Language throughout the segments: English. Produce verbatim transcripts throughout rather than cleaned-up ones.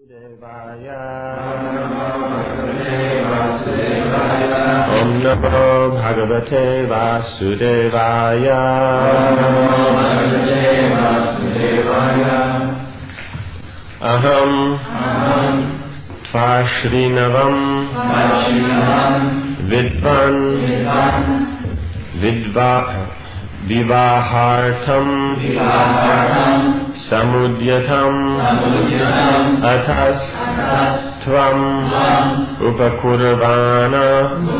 Om Namo Bhagavate Vasudevaya. Aham Tvashri-navam Vidvan Vidva Vivahartam Samudyatam Atas Tvam Upakurvana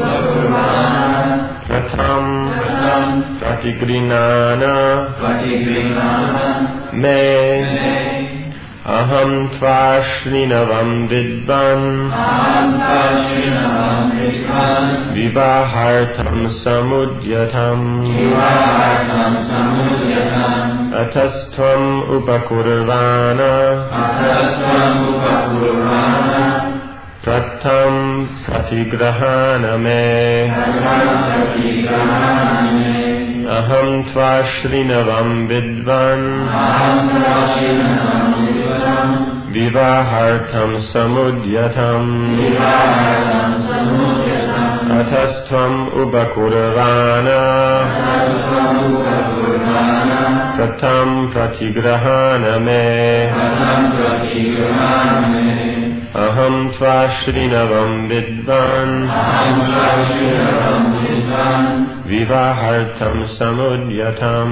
Pratham Pratigrinana Me Aham Tvashri-navam Vidvan Vivahartam Samudyatam Atastvam Upakurvana Pratham Pratigrahana Me Aham Tvashri-navam Vidvan Vivahartam Samudyatam Atastvam Upakurvana Pratham Pratigrahana Me Aham Tvashri-navam Vidvan Vivahartam Samudyatam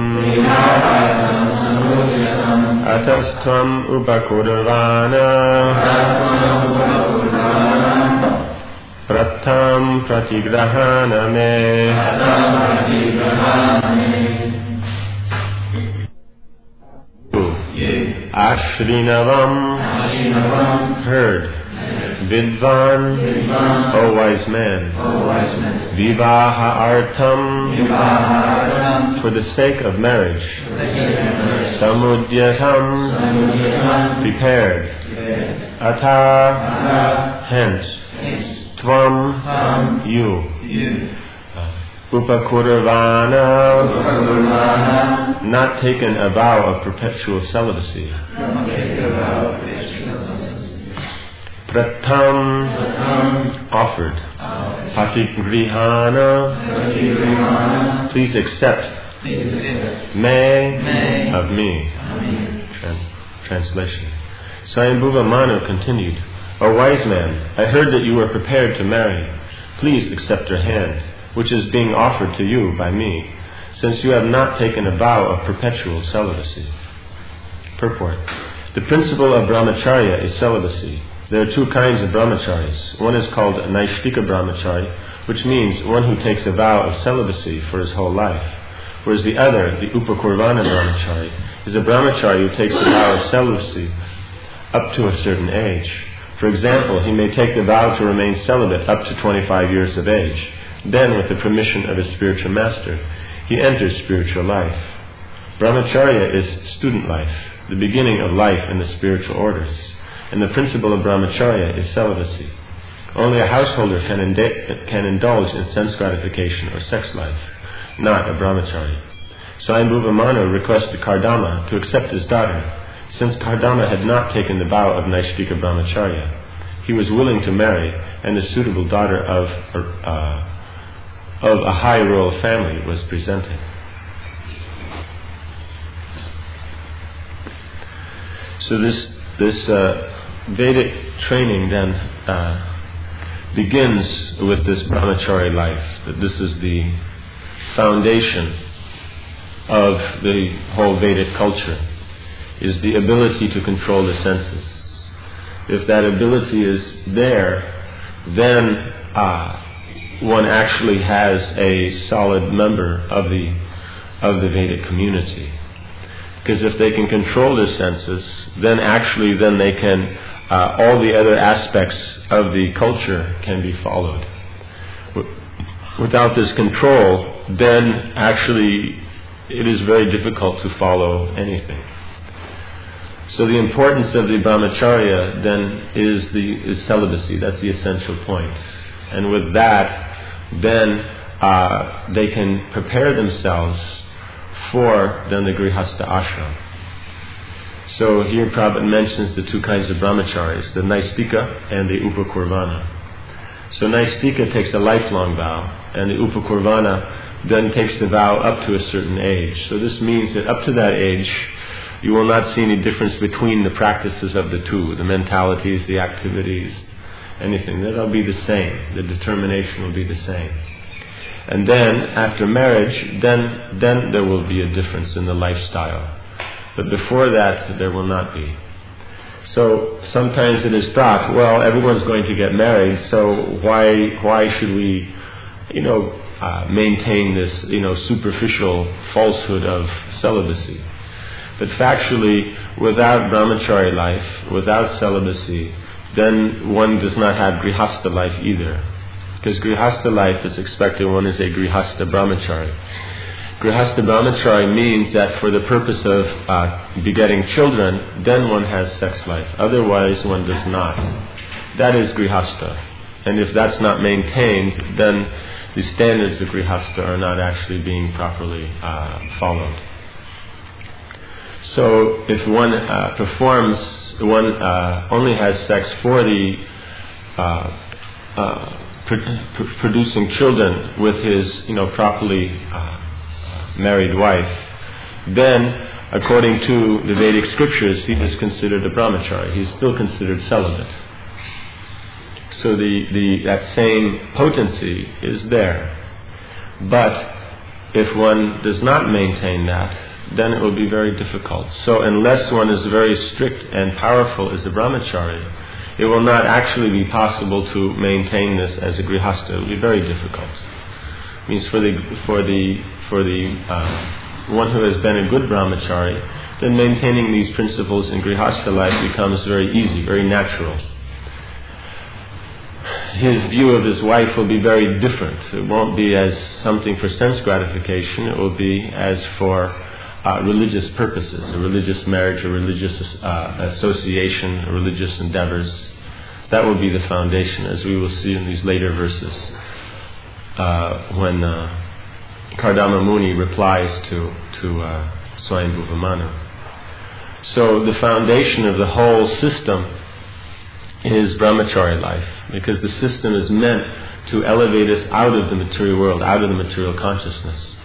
Atastvam Upakurvana Pratham Pratigrahana Me. Ashri-navam heard. Vidvan, O wise man. Vivaha-artam, for the sake of marriage. Samudyatam, prepared. Ata, hence. Tvam, you. Upakurvana, not taken a vow of perpetual celibacy. Pratham, offered. Patigrihana, please accept. Me, of me. Trans- translation. Swayambhuva Manu continued, O wise man, I heard that you were prepared to marry. Please accept her hand, which is being offered to you by me, since you have not taken a vow of perpetual celibacy. Purport. The principle of brahmacharya is celibacy. There are two kinds of brahmacharis. One is called Naishtika brahmachari, which means one who takes a vow of celibacy for his whole life. Whereas the other, the Upakurvana brahmachari, is a brahmachari who takes a vow of celibacy up to a certain age. For example, he may take the vow to remain celibate up to twenty-five years of age. Then, with the permission of his spiritual master, he enters spiritual life. Brahmacharya is student life, the beginning of life in the spiritual orders. And the principle of brahmacharya is celibacy. Only a householder can, ind- can indulge in sense gratification or sex life, not a brahmachari. Swayambhuva Manu requested Kardama to accept his daughter. Since Kardama had not taken the vow of Naishtika brahmacharya, he was willing to marry, and a suitable daughter of, uh, of a high royal family was presented. So this this uh, Vedic training then uh, begins with this brahmachari life. That this is the foundation of the whole Vedic culture, is the ability to control the senses. If that ability is there, then uh, one actually has a solid member of the of the Vedic community. Because if they can control their senses, then actually then they can, uh, all the other aspects of the culture can be followed. Without this control, then actually it is very difficult to follow anything. So the importance of the brahmacharya then is the is celibacy. That's the essential point. And with that, then uh, they can prepare themselves for then the grihastha ashram. So here Prabhupada mentions the two kinds of brahmacharis, the Naistika and the Upakurvana. So Naistika takes a lifelong vow, and the Upakurvana then takes the vow up to a certain age. So this means that up to that age, you will not see any difference between the practices of the two, the mentalities, the activities, anything. That'll be the same. The determination will be the same. And then, after marriage, then then there will be a difference in the lifestyle. But before that, there will not be. So sometimes it is thought, well, everyone's going to get married, so why why should we, you know, uh, maintain this, you know, superficial falsehood of celibacy? But factually, without brahmachari life, without celibacy, then one does not have grihastha life either. Because grihastha life is expected one is a grihastha brahmachari. Grihastha brahmachari means that for the purpose of uh, begetting children, then one has sex life. Otherwise, one does not. That is grihastha. And if that's not maintained, then the standards of grihastha are not actually being properly uh, followed. So if one uh, performs, one uh, only has sex for the uh, uh, pr- producing children with his, you know, properly uh, married wife, then, according to the Vedic scriptures, he is considered a brahmachari. He's still considered celibate. So the, the that same potency is there. But if one does not maintain that, then it will be very difficult. So unless one is very strict and powerful as a brahmachari, it will not actually be possible to maintain this as a grihastha. It will be very difficult. It means for the for the for the uh, one who has been a good brahmachari, then maintaining these principles in grihastha life becomes very easy, very natural. His view of his wife will be very different. It won't be as something for sense gratification. It will be as for uh, religious purposes, a religious marriage, a religious uh, association, religious endeavors. That will be the foundation, as we will see in these later verses, uh, when uh, Kardama Muni replies to to uh, Swayambhuva Manu. So the foundation of the whole system is brahmachari life, because the system is meant to elevate us out of the material world, out of the material consciousness.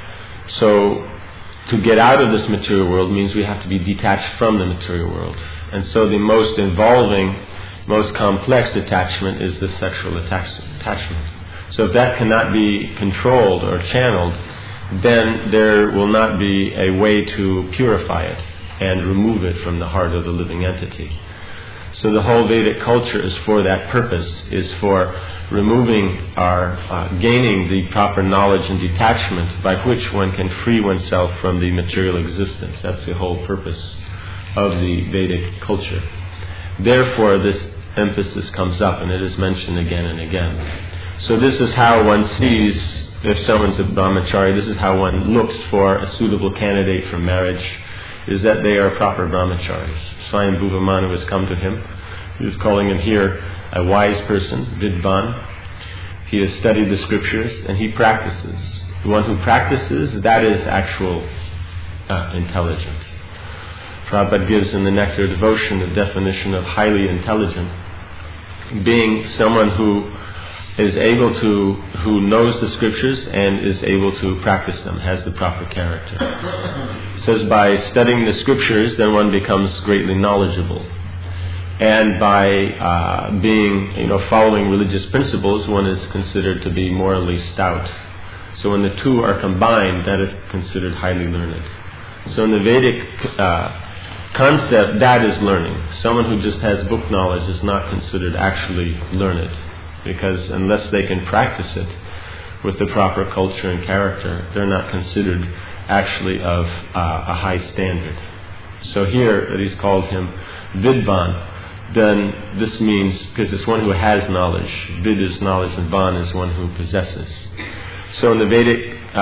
So to get out of this material world means we have to be detached from the material world. And so the most involving, most complex attachment is the sexual attachment. So if that cannot be controlled or channeled, then there will not be a way to purify it and remove it from the heart of the living entity. So the whole Vedic culture is for that purpose, is for removing our, uh, gaining the proper knowledge and detachment by which one can free oneself from the material existence. That's the whole purpose of the Vedic culture. Therefore, this emphasis comes up, and it is mentioned again and again. So this is how one sees, if someone's a brahmachari, this is how one looks for a suitable candidate for marriage, is that they are proper brahmacharis. Swayambhuva Manu has come to him. He is calling him here a wise person, Vidvan. He has studied the scriptures and he practices. The one who practices, that is actual uh, intelligence. Prabhupada gives in the Nectar of Devotion the definition of highly intelligent, being someone who is able to, who knows the scriptures and is able to practice them, has the proper character. It says by studying the scriptures, then one becomes greatly knowledgeable. And by uh, being, you know, following religious principles, one is considered to be morally stout. So when the two are combined, that is considered highly learned. So in the Vedic uh, concept, that is learning. Someone who just has book knowledge is not considered actually learned, because unless they can practice it with the proper culture and character, they're not considered actually of uh, a high standard. So here that he's called him Vidvan, then this means, because it's one who has knowledge, Vid is knowledge and Van is one who possesses. So in the Vedic uh,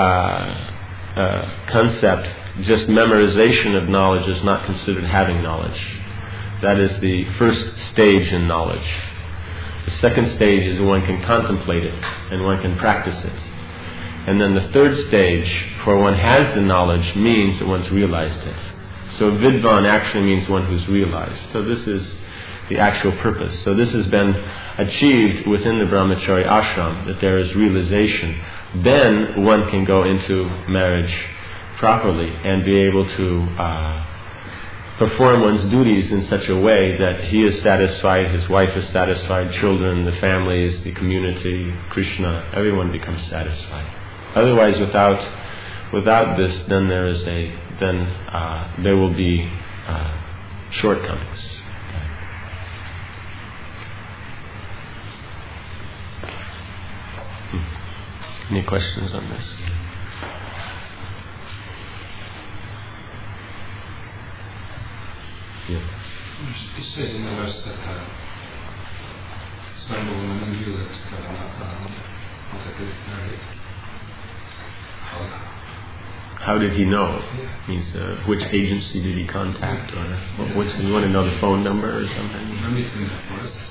uh, concept, just memorization of knowledge is not considered having knowledge. That is the first stage in knowledge. The second stage is one can contemplate it and one can practice it. And then the third stage, where one has the knowledge, means that one's realized it. So vidvan actually means one who's realized. So this is the actual purpose. So this has been achieved within the brahmachari ashram, that there is realization. Then one can go into marriage properly and be able to uh, perform one's duties in such a way that he is satisfied, his wife is satisfied, children, the families, the community, Krishna, everyone becomes satisfied. Otherwise, without without this, then there is a then uh, there will be uh, shortcomings. Hmm. Any questions on this? Yeah. It says in the verse that uh, Swami woman knew that Kavanatha wanted to get married. How, How did he know? Yeah. Means uh, which agency did he contact, or what, what's, you want to know the phone number or something? let me think that first.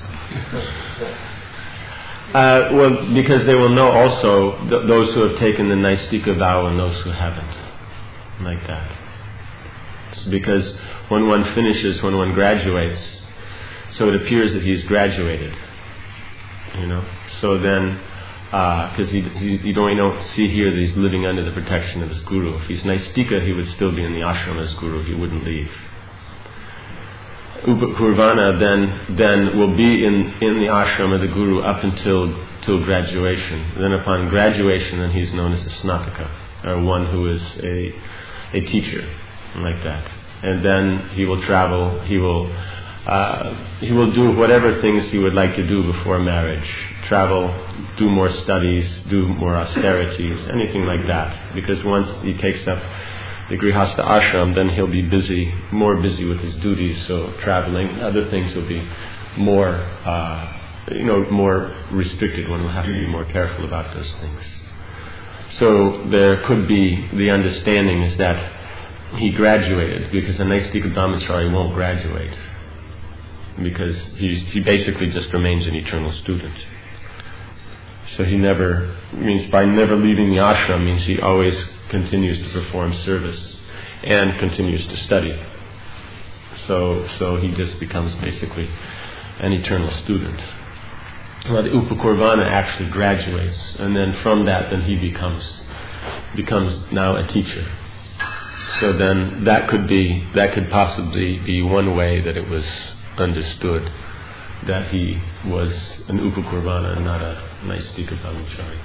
Uh, well, because they will know also th- those who have taken the Naistika vow and those who haven't, like that. It's because when one finishes, when one graduates, so it appears that he's graduated, you know. So then, because uh, he, he, you don't, you don't see here that he's living under the protection of his guru. If he's Naistika, he would still be in the ashram as guru. He wouldn't leave. Upakurvana then then will be in, in the ashram of the guru up until till graduation. Then upon graduation, then he's known as a snataka, or one who is a a teacher, like that. And then he will travel. He will uh, he will do whatever things he would like to do before marriage. Travel, do more studies, do more austerities, anything like that. Because once he takes up the Grihastha ashram, then he'll be busy, more busy with his duties. So traveling, other things will be more, uh, you know, more restricted. One will have to be more careful about those things. So there could be, the understanding is that he graduated, because a Naistika brahmachari won't graduate, because he he basically just remains an eternal student. So he never, means by never leaving the ashram, means he always continues to perform service and continues to study. So so he just becomes basically an eternal student. Well, the Upakurvana actually graduates, and then from that, then he becomes becomes now a teacher. So then that could be that could possibly be one way that it was understood, that he was an Upakurvana and not a Naistika brahmachari.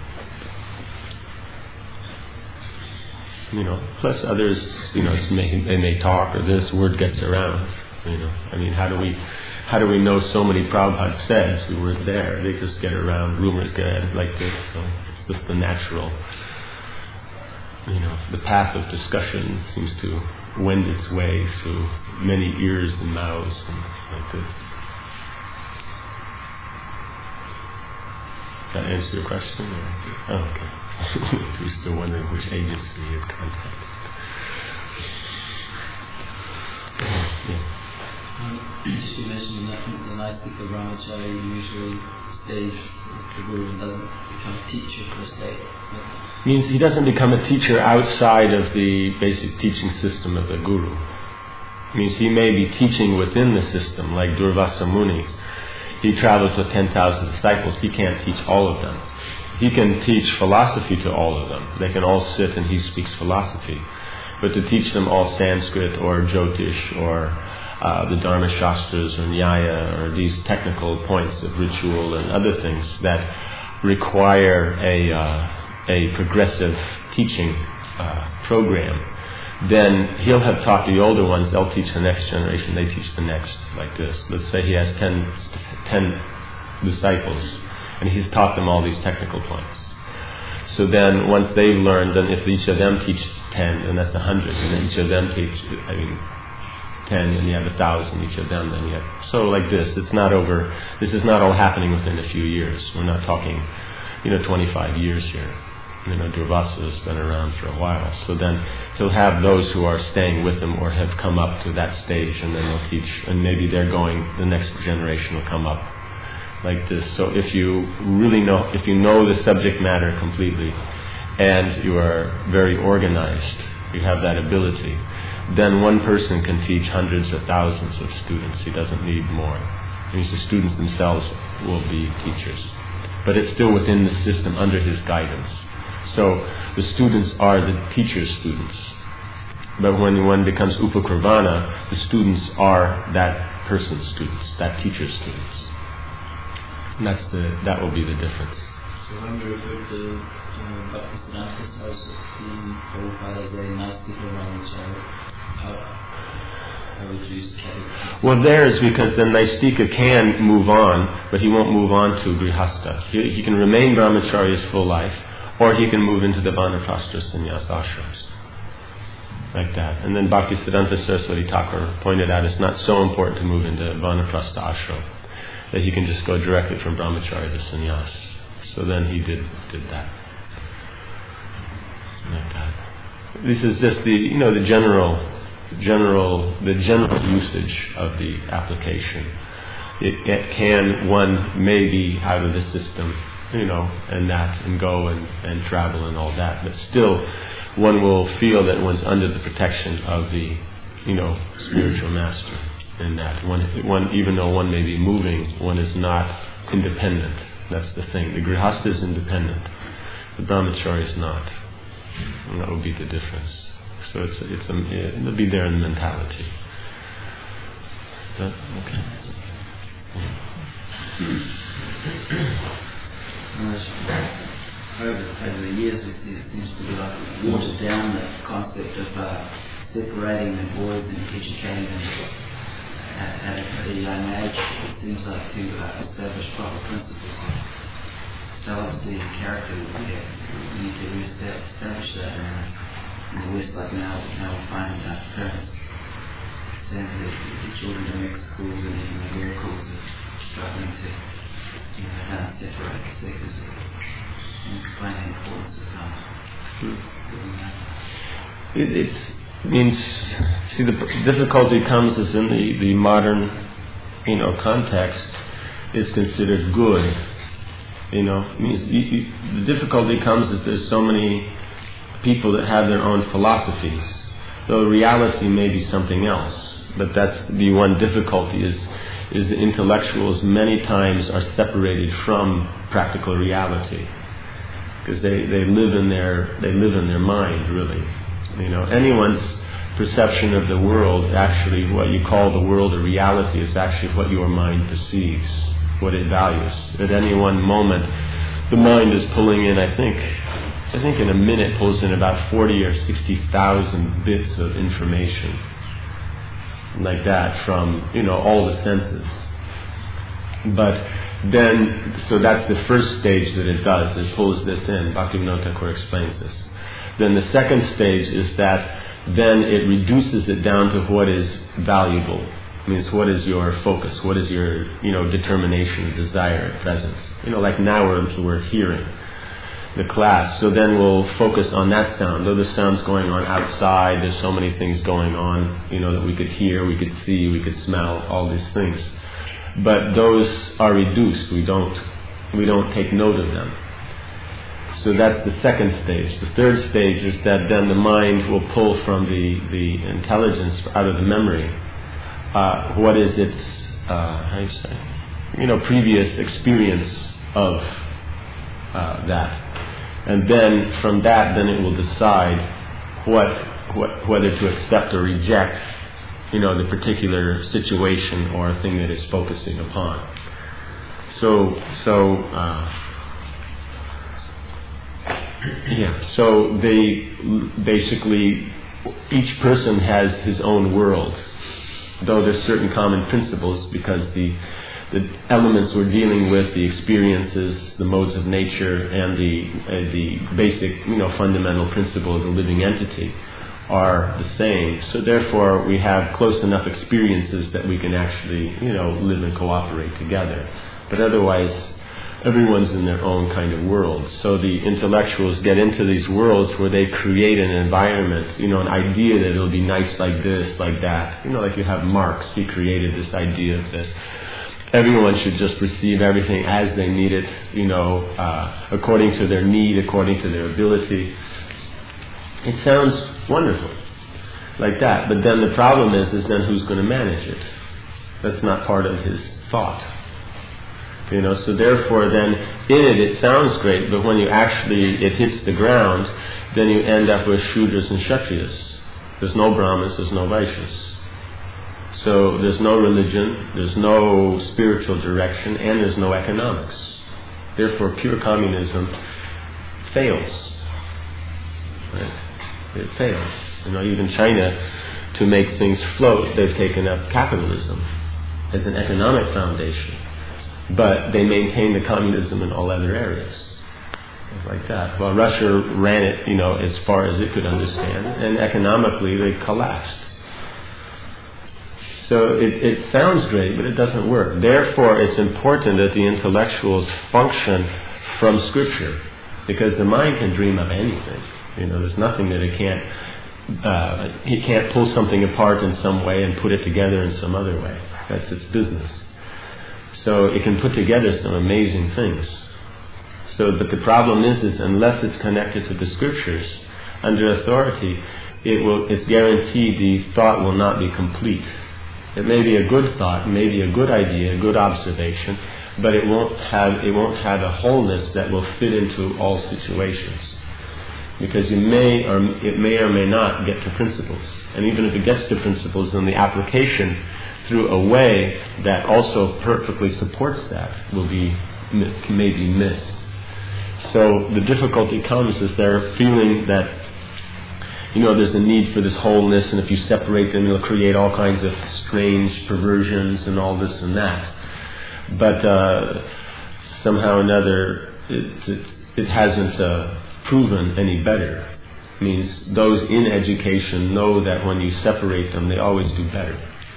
You know, plus others, you know, may, they may talk, or this word gets around. You know, I mean, how do we, how do we know so many Prabhupada says we weren't there? They just get around, rumors get like this. So it's just the natural, you know, the path of discussion seems to wend its way through many ears and mouths and like this. Does that answer your question? Or? Oh, okay. We're still wondering which agency you had contacted. Yeah. Um, you mentioned that the Naistika brahmachari usually stays with the guru and doesn't become a teacher per se. Means he doesn't become a teacher outside of the basic teaching system of the guru. Means he may be teaching within the system, like Durvasa Muni. He travels with ten thousand disciples. He can't teach all of them. He can teach philosophy to all of them. They can all sit and he speaks philosophy. But to teach them all Sanskrit or Jyotish or uh, the Dharma Shastras or Nyaya or these technical points of ritual and other things that require a uh, a progressive teaching uh, program, then he'll have taught the older ones, they'll teach the next generation, they teach the next, like this. Let's say he has ten, ten disciples, and he's taught them all these technical points. So then once they've learned, then if each of them teach ten, then that's a hundred, and then each of them teach, I mean, ten, and you have a thousand each of them, then you have, so like this, it's not over, this is not all happening within a few years. We're not talking, you know, twenty-five years here. You know, Durvasa has been around for a while. So then he'll have those who are staying with him or have come up to that stage, and then they'll teach, and maybe they're going, the next generation will come up like this. So if you really know, if you know the subject matter completely, and you are very organized, you have that ability, then one person can teach hundreds of thousands of students. He doesn't need more. It means the students themselves will be teachers. But it's still within the system under his guidance. So the students are the teacher's students. But when one becomes Upakarvana, the students are that person's students, that teacher's students. And that's the, that will be the difference. So when we refer to uh, Bhaktisiddhanta Saraswati being Prabhupada as a Nastika Ramacharya, how, how would you categorize? Well, there is because the Naistika can move on, but he won't move on to Grihastha. He, he can remain Brahmacharya his full life, or he can move into the Vanaprastha sannyas ashrams. Like that. And then Bhaktisiddhanta Saraswati Thakur pointed out it's not so important to move into Vanaprastha ashram, that he can just go directly from Brahmacharya to sannyas. So then he did did that. Like that. This is just the you know the general general the general usage of the application. It, it can one may be out of the system, you know, and that and go and, and travel and all that, but still one will feel that one's under the protection of the, you know, spiritual master. In that one, one, even though one may be moving, one is not independent. That's the thing. The Grihastha is independent. The Brahmacharya is not. And that will be the difference. So it's it's a, it'll be there in the mentality. Is that okay? Over, over the years, it, it seems to be like watered down the concept of uh, separating the boys and educating them at, at a young age. It seems like to uh, establish proper principles of celibacy and character, we need to re-establish that. And in the West, like now, now we're finding that parents send the, the children to mixed schools, and even the miracles are struggling to, you know, how to separate the sexes. And explain the importance of uh, doing that. It it's, means, see, the difficulty comes is in the, the modern, you know, context is considered good. You know, it means you, you, the difficulty comes is there's so many people that have their own philosophies, though reality may be something else. But that's the one difficulty is is the intellectuals many times are separated from practical reality. Because they, they live in their they live in their mind, really. You know, anyone's perception of the world, actually what you call the world or reality, is actually what your mind perceives, what it values. At any one moment, the mind is pulling in, I think, I think in a minute pulls in about forty or sixty thousand bits of information, like that, from, you know, all the senses. But then, so that's the first stage that it does. It pulls this in. Bhaktivinoda Thakur explains this. Then the second stage is that then it reduces it down to what is valuable. It means what is your focus? What is your, you know, determination, desire, presence? You know, like now we're, we're hearing the class. So then we'll focus on that sound. Though the sound's going on outside, there's so many things going on, you know, that we could hear, we could see, we could smell, all these things. But those are reduced. We don't we don't take note of them. So that's the second stage. The third stage is that then the mind will pull from the, the intelligence out of the memory. Uh, what is its uh, how do you say? You know, previous experience of uh, that, and then from that, then it will decide what what whether to accept or reject, you know, the particular situation or thing that it's focusing upon. So, so, uh, yeah, so they basically, each person has his own world, though there's certain common principles because the the elements we're dealing with, the experiences, the modes of nature, and the uh, the basic, you know, fundamental principle of the living entity are the same. So therefore we have close enough experiences that we can actually, you know, live and cooperate together. But otherwise, everyone's in their own kind of world. So the intellectuals get into these worlds where they create an environment, you know, an idea that it'll be nice like this, like that. You know, like you have Marx, he created this idea of this. Everyone should just receive everything as they need it, you know, uh, according to their need, according to their ability. It sounds wonderful, like that. But then the problem is, is then who's going to manage it? That's not part of his thought. You know, so therefore then, in it, it sounds great, but when you actually, it hits the ground, then you end up with Shudras and Kshatriyas. There's no Brahmanas, there's no Vaishyas. So there's no religion, there's no spiritual direction, and there's no economics. Therefore, pure communism fails. Right? It fails. You know, even China, to make things float, they've taken up capitalism as an economic foundation. But they maintain the communism in all other areas. It's like that. Well, Russia ran it, you know, as far as it could understand, and economically they collapsed. So it, it sounds great, but it doesn't work. Therefore, it's important that the intellectuals function from Scripture, because the mind can dream up anything. You know, there's nothing that it can't. Uh, it can't pull something apart in some way and put it together in some other way. That's its business. So it can put together some amazing things. So, but the problem is, is unless it's connected to the Scriptures under authority, it will. It's guaranteed the thought will not be complete. It may be a good thought, maybe a good idea, a good observation, but it won't have it won't have a wholeness that will fit into all situations. Because you may or it may or may not get to principles, and even if it gets to principles, then the application through a way that also perfectly supports that will be maybe missed. So the difficulty comes is they're feeling that, you know, there's a need for this wholeness, and if you separate them, it'll create all kinds of strange perversions and all this and that. But uh, somehow or another, it, it, it hasn't uh, proven any better. It means those in education know that when you separate them, they always do better.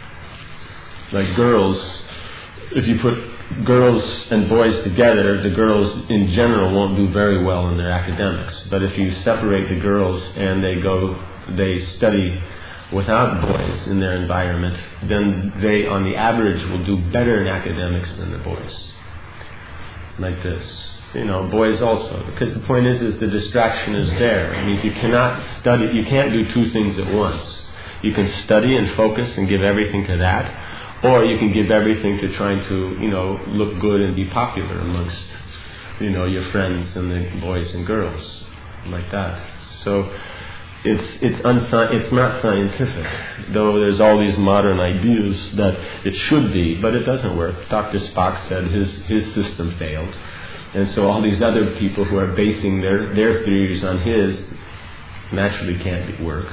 Like girls, if you put girls and boys together, the girls in general won't do very well in their academics. But if you separate the girls and they go, they study without boys in their environment, then they, on the average, will do better in academics than the boys. Like this. You know, boys also. Because the point is, is the distraction is there. It means you cannot study, you can't do two things at once. You can study and focus and give everything to that, or you can give everything to trying to, you know, look good and be popular amongst, you know, your friends and the boys and girls, like that. So it's it's unsci- it's not scientific, though there's all these modern ideas that it should be, but it doesn't work. Doctor Spock said his his system failed, and so all these other people who are basing their their theories on his naturally can't work.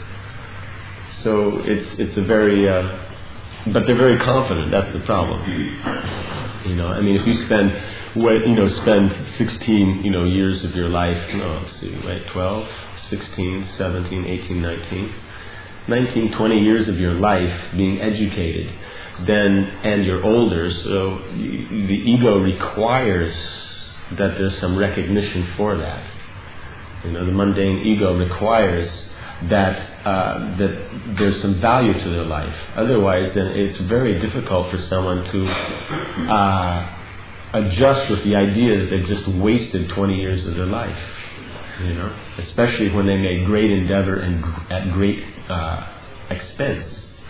So it's it's a very uh, but they're very confident. That's the problem. You know, I mean, if you spend, you know, spend sixteen, you know, years of your life, no, let's see, right, twelve, sixteen, seventeen, eighteen, nineteen, nineteen, twenty years of your life being educated, then, and you're older, so the ego requires that there's some recognition for that. You know, the mundane ego requires that uh, that there's some value to their life. Otherwise, then it's very difficult for someone to uh, adjust with the idea that they've just wasted twenty years of their life. You know, especially when they made great endeavor and at great uh, expense.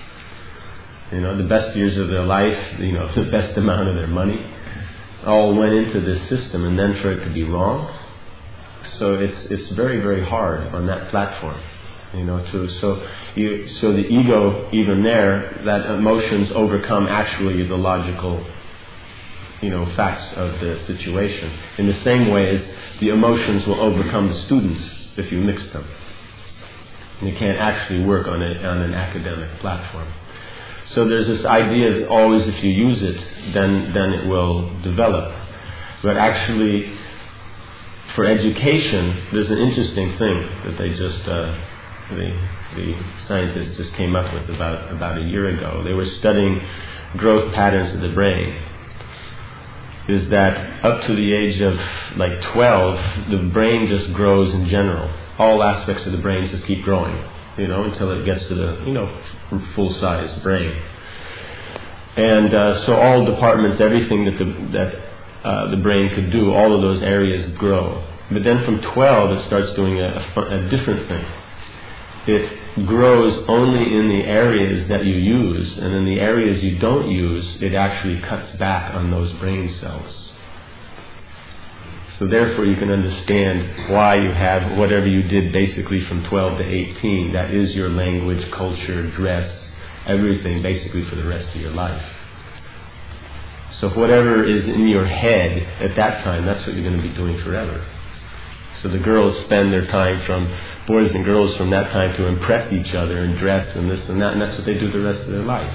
You know, the best years of their life, you know, the best amount of their money, all went into this system, and then for it to be wrong. So it's it's very very hard on that platform. You know, to, so you, so the ego, even there, that emotions overcome actually the logical, you know, facts of the situation. In the same way as the emotions will overcome the students if you mix them. And you can't actually work on it on an academic platform. So there's this idea that always if you use it, then then it will develop. But actually, for education, there's an interesting thing that they just. Uh, The, the scientists just came up with about about a year ago. They were studying growth patterns of the brain. Is that up to the age of like twelve, the brain just grows in general. All aspects of the brain just keep growing, you know, until it gets to the, you know, full-size brain. And uh, so all departments, everything that the that uh, the brain could do, all of those areas grow. But then from twelve, it starts doing a, a, a different thing. it grows only in the areas that you use, and in the areas you don't use, it actually cuts back on those brain cells. So therefore you can understand why you have whatever you did basically from twelve to eighteen. That is your language, culture, dress, everything basically for the rest of your life. So whatever is in your head at that time, that's what you're going to be doing forever. So the girls spend their time from, boys and girls from that time to impress each other and dress and this and that, and that's what they do the rest of their life.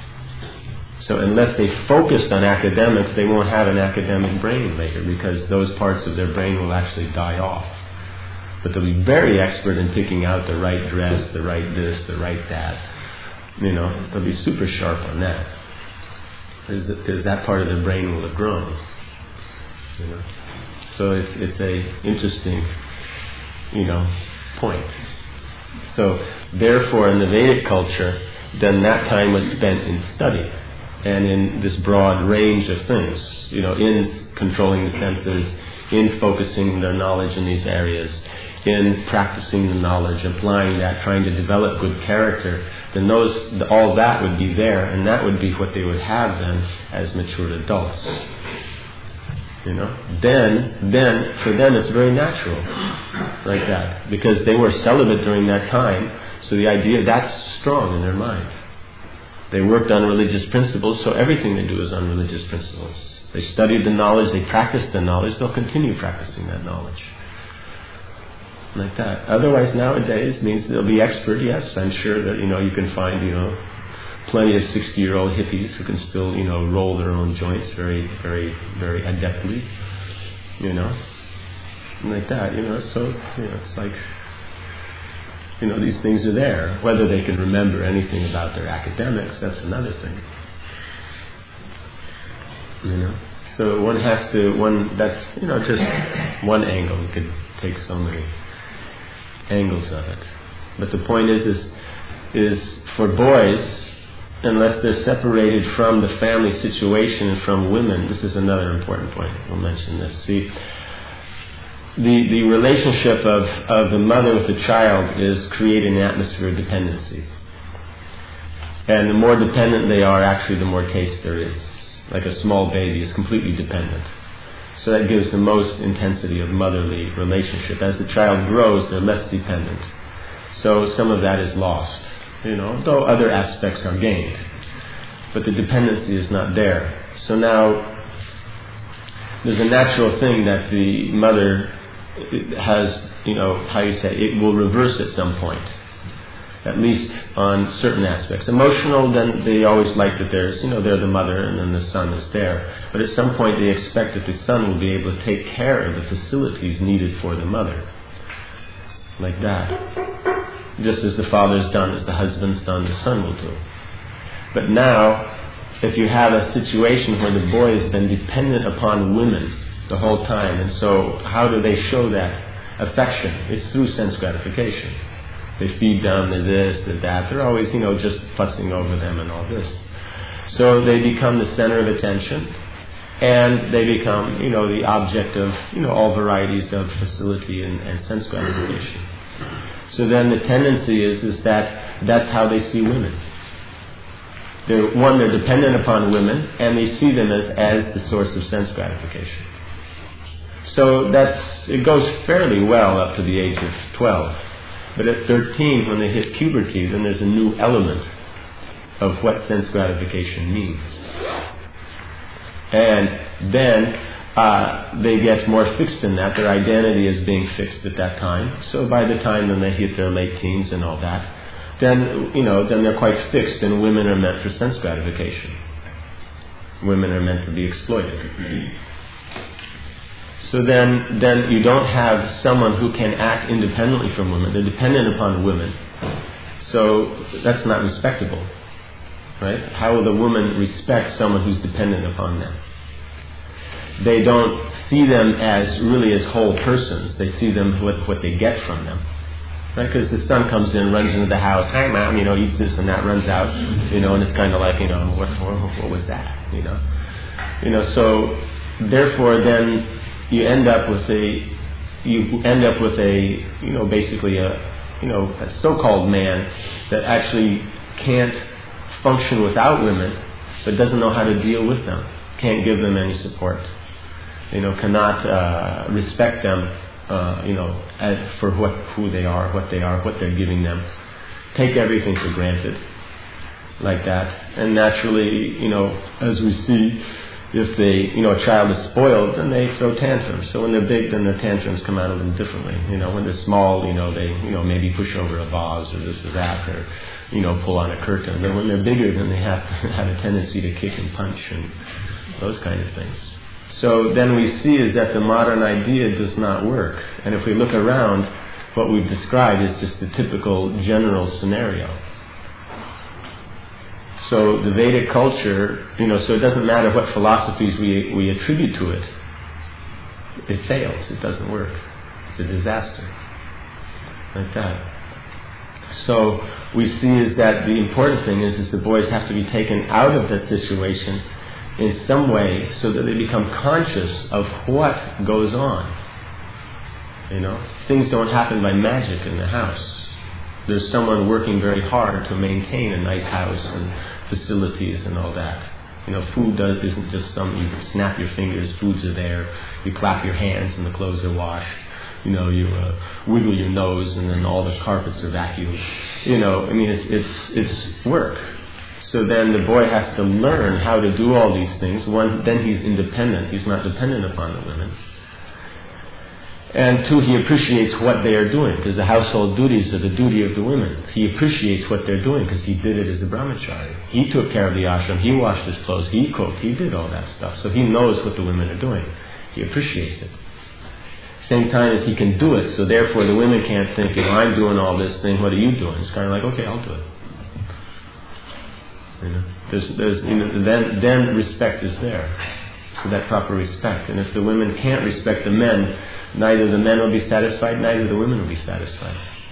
So unless they focused on academics, they won't have an academic brain later, because those parts of their brain will actually die off. But they'll be very expert in picking out the right dress, the right this, the right that. You know, they'll be super sharp on that. Because that part of their brain will have grown. You know. So it's it's a interesting, you know, point. So therefore, in the Vedic culture, then that time was spent in study and in this broad range of things. You know, in controlling the senses, in focusing their knowledge in these areas, in practicing the knowledge, applying that, trying to develop good character. Then those, all that would be there, and that would be what they would have then as matured adults. You know, then, then for them it's very natural, like that, because they were celibate during that time. So the idea that's strong in their mind. They worked on religious principles, so everything they do is on religious principles. They studied the knowledge, they practiced the knowledge, they'll continue practicing that knowledge. Like that. Otherwise, nowadays means they'll be expert. Yes, I'm sure that you know you can find you know plenty of sixty-year-old hippies who can still you know roll their own joints very, very, very adeptly. You know, like that. You know, so you know it's like you know these things are there. Whether they can remember anything about their academics, that's another thing. You know, so one has to one. That's you know just one angle. You could take so many angles of it. But the point is, is, is for boys, unless they're separated from the family situation and from women, this is another important point. We'll mention this. See, the the relationship of, of the mother with the child is creating an atmosphere of dependency. And the more dependent they are, actually, the more taste there is. Like a small baby is completely dependent. So that gives the most intensity of motherly relationship. As the child grows, they're less dependent. So some of that is lost, you know, though other aspects are gained. But the dependency is not there. So now, there's a natural thing that the mother has, you know, how you say, it will reverse at some point. At least on certain aspects. Emotional, then they always like that there's, you know, they're the mother and then the son is there. But at some point they expect that the son will be able to take care of the facilities needed for the mother. Like that. Just as the father's done, as the husband's done, the son will do. But now, if you have a situation where the boy has been dependent upon women the whole time, and so how do they show that affection? It's through sense gratification. They feed them the this, the that. They're always, you know, just fussing over them and all this. So they become the center of attention, and they become, you know, the object of, you know, all varieties of facility and, and sense gratification. So then the tendency is, is that that's how they see women. They're, one, they're dependent upon women, and they see them as, as the source of sense gratification. So that's, it goes fairly well up to the age of twelve. But at thirteen, when they hit puberty, then there's a new element of what sense gratification means. And then uh, they get more fixed in that. Their identity is being fixed at that time. So by the time when they hit their late teens and all that, then, you know, then they're quite fixed, and women are meant for sense gratification. Women are meant to be exploited. So then, then you don't have someone who can act independently from women. They're dependent upon women. So that's not respectable, right? How will the woman respect someone who's dependent upon them? They don't see them as really as whole persons. They see them with what they get from them, right? Because the son comes in, runs into the house, hi mom, you know, eats this and that, runs out, you know, and it's kind of like, you know, what, what, what was that, you know, you know. So therefore, then. You end up with a, you end up with a, you know, basically a, you know, a so-called man that actually can't function without women, but doesn't know how to deal with them, can't give them any support, you know, cannot uh, respect them, uh, you know, as for what who they are, what they are, what they're giving them, take everything for granted, like that. And naturally, you know, as we see, if they, you know, a child is spoiled, then they throw tantrums. So when they're big, then their tantrums come out a little differently. You know, when they're small, you know, they, you know, maybe push over a vase or this or that, or, you know, pull on a curtain. But when they're bigger, then they have have a tendency to kick and punch and those kind of things. So then we see is that the modern idea does not work. And if we look around, what we've described is just the typical general scenario. So the Vedic culture, you know, so it doesn't matter what philosophies we, we attribute to it. It fails. It doesn't work. It's a disaster. Like that. So we see is that the important thing is, is the boys have to be taken out of that situation in some way so that they become conscious of what goes on. You know, things don't happen by magic in the house. There's someone working very hard to maintain a nice house and facilities and all that. You know, food does, isn't just some, you snap your fingers, foods are there, you clap your hands and the clothes are washed. You know, you uh, wiggle your nose and then all the carpets are vacuumed. You know, I mean, it's, it's, it's work. So then the boy has to learn how to do all these things. One, then he's independent. He's not dependent upon the women. And two, he appreciates what they are doing, because the household duties are the duty of the women. He appreciates what they're doing because he did it as a brahmachari. He took care of the ashram, he washed his clothes, he cooked, he did all that stuff. So he knows what the women are doing. He appreciates it. Same time as he can do it, so therefore the women can't think, you know, I'm doing all this thing, what are you doing? It's kind of like, okay, I'll do it. You know, there's, there's, you know, then, then respect is there. So that proper respect. And if the women can't respect the men, neither the men will be satisfied, neither the women will be satisfied.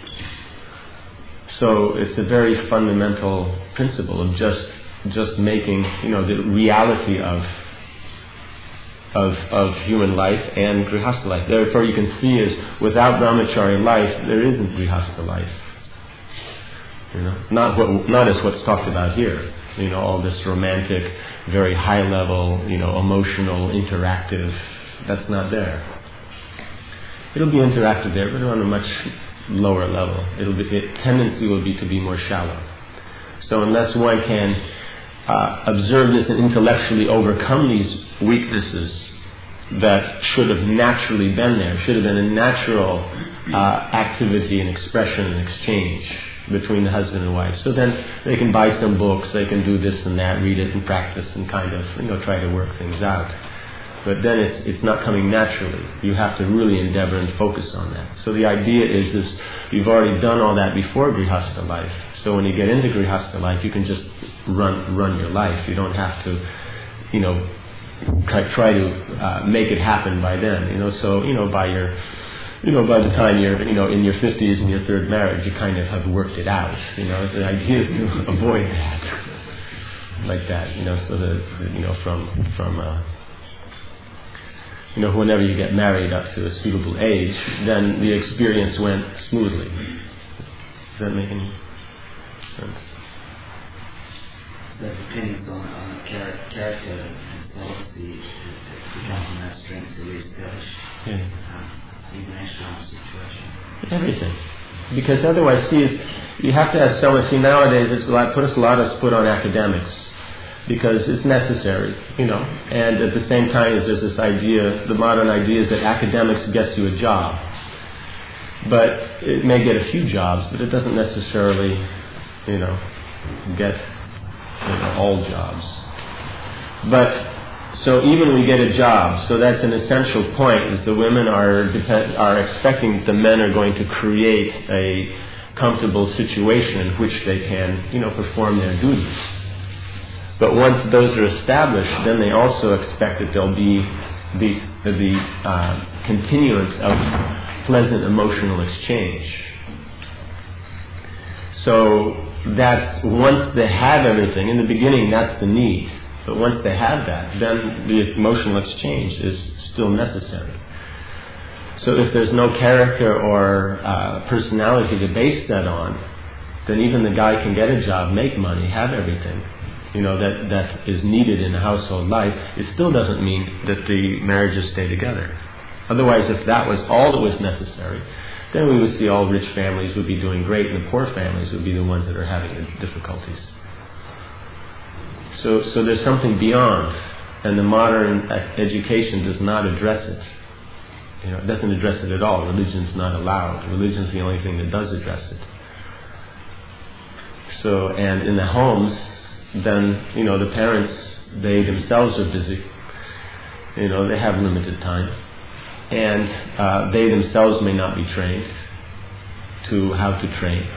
So it's a very fundamental principle of just just making, you know, the reality of of of human life and grihastha life. Therefore you can see is without brahmachari life there isn't grihastha life. You know, not what not as what's talked about here. You know, all this romantic, very high level, you know, emotional, interactive, that's not there. It'll be interactive there, but on a much lower level. It'll be, its tendency will be to be more shallow. So unless one can uh, observe this and intellectually overcome these weaknesses that should have naturally been there, should have been a natural uh, activity and expression and exchange between the husband and wife. So then they can buy some books, they can do this and that, read it and practice and kind of, you know, try to work things out. But then it's it's not coming naturally. You have to really endeavor and focus on that. So the idea is, is you've already done all that before grihastha life. So when you get into grihastha life, you can just run run your life. You don't have to, you know, try, try to uh, make it happen by then. You know, so you know by your, you know, by the time you're, you know, in your fifties and your third marriage, you kind of have worked it out. You know, the idea is to avoid that, like that. You know, so the, the you know from from. Uh, You know, whenever you get married up to a suitable age, then the experience went smoothly. Does that make any sense? So depending on, on the char- character and celibacy, it becomes enough strength to reestablish Yeah. um, even ashram situations. Everything. Because otherwise, see, is, you have to have someone, see, nowadays it's a lot, put us a lot of put on academics. Because it's necessary, you know. And at the same time, there's this idea, the modern idea is that academics gets you a job. But it may get a few jobs, but it doesn't necessarily, you know, get you know, all jobs. But, so even we get a job, so that's an essential point, is the women are depend, are expecting that the men are going to create a comfortable situation in which they can, you know, perform their duties. But once those are established, then they also expect that there'll be the, the uh, continuance of pleasant emotional exchange. So that's, once they have everything, in the beginning that's the need. But once they have that, then the emotional exchange is still necessary. So if there's no character or uh, personality to base that on, then even the guy can get a job, make money, have everything, you know, that, that is needed in a household life. It still doesn't mean that the marriages stay together. Otherwise, if that was all that was necessary, then we would see all rich families would be doing great and the poor families would be the ones that are having the difficulties. So, so there's something beyond, and the modern education does not address it. You know, it doesn't address it at all. Religion's not allowed. Religion's the only thing that does address it. So, and in the homes, then, you know, the parents, they themselves are busy. You know, they have limited time. And uh, they themselves may not be trained to how to train.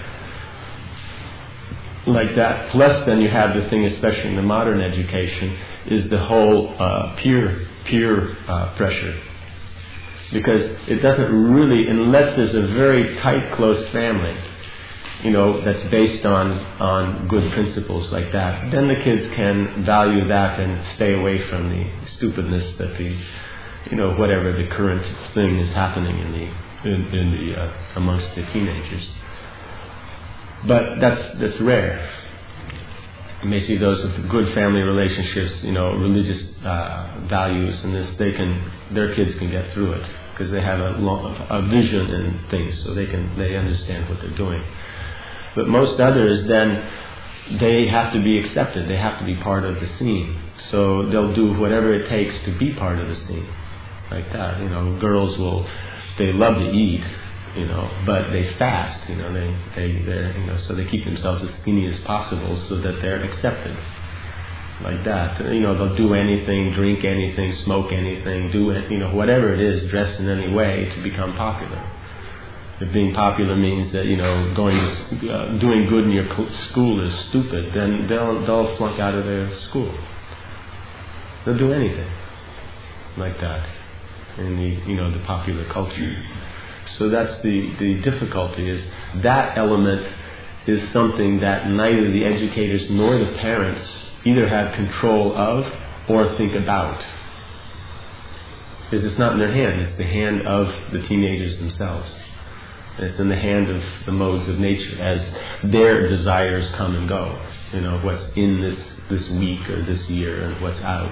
Like that. Plus, then you have the thing, especially in the modern education, is the whole uh, peer, peer uh, pressure. Because it doesn't really, unless there's a very tight, close family, you know, that's based on, on good principles like that, then the kids can value that and stay away from the stupidness that the, you know, whatever the current thing is happening in the, in, in the, uh, amongst the teenagers. But that's, that's rare. You may see those with good family relationships, you know, religious uh, values, and this, they can, their kids can get through it because they have a, long, a vision in things, so they can, they understand what they're doing. But most others, then, they have to be accepted. They have to be part of the scene. So they'll do whatever it takes to be part of the scene, like that. You know, girls will, they love to eat, you know, but they fast. You know, they, they, they, you know, so they keep themselves as skinny as possible so that they're accepted, like that. You know, they'll do anything, drink anything, smoke anything, do it, you know, whatever it is, dress in any way to become popular. If being popular means that, you know, going to, uh, doing good in your cl- school is stupid, then they'll they'll flunk out of their school. They'll do anything like that in the, you know, the popular culture. So that's the, the difficulty, is that element is something that neither the educators nor the parents either have control of or think about. Because it's not in their hand, it's the hand of the teenagers themselves. It's in the hand of the modes of nature as their desires come and go. You know, what's in this, this week or this year and what's out.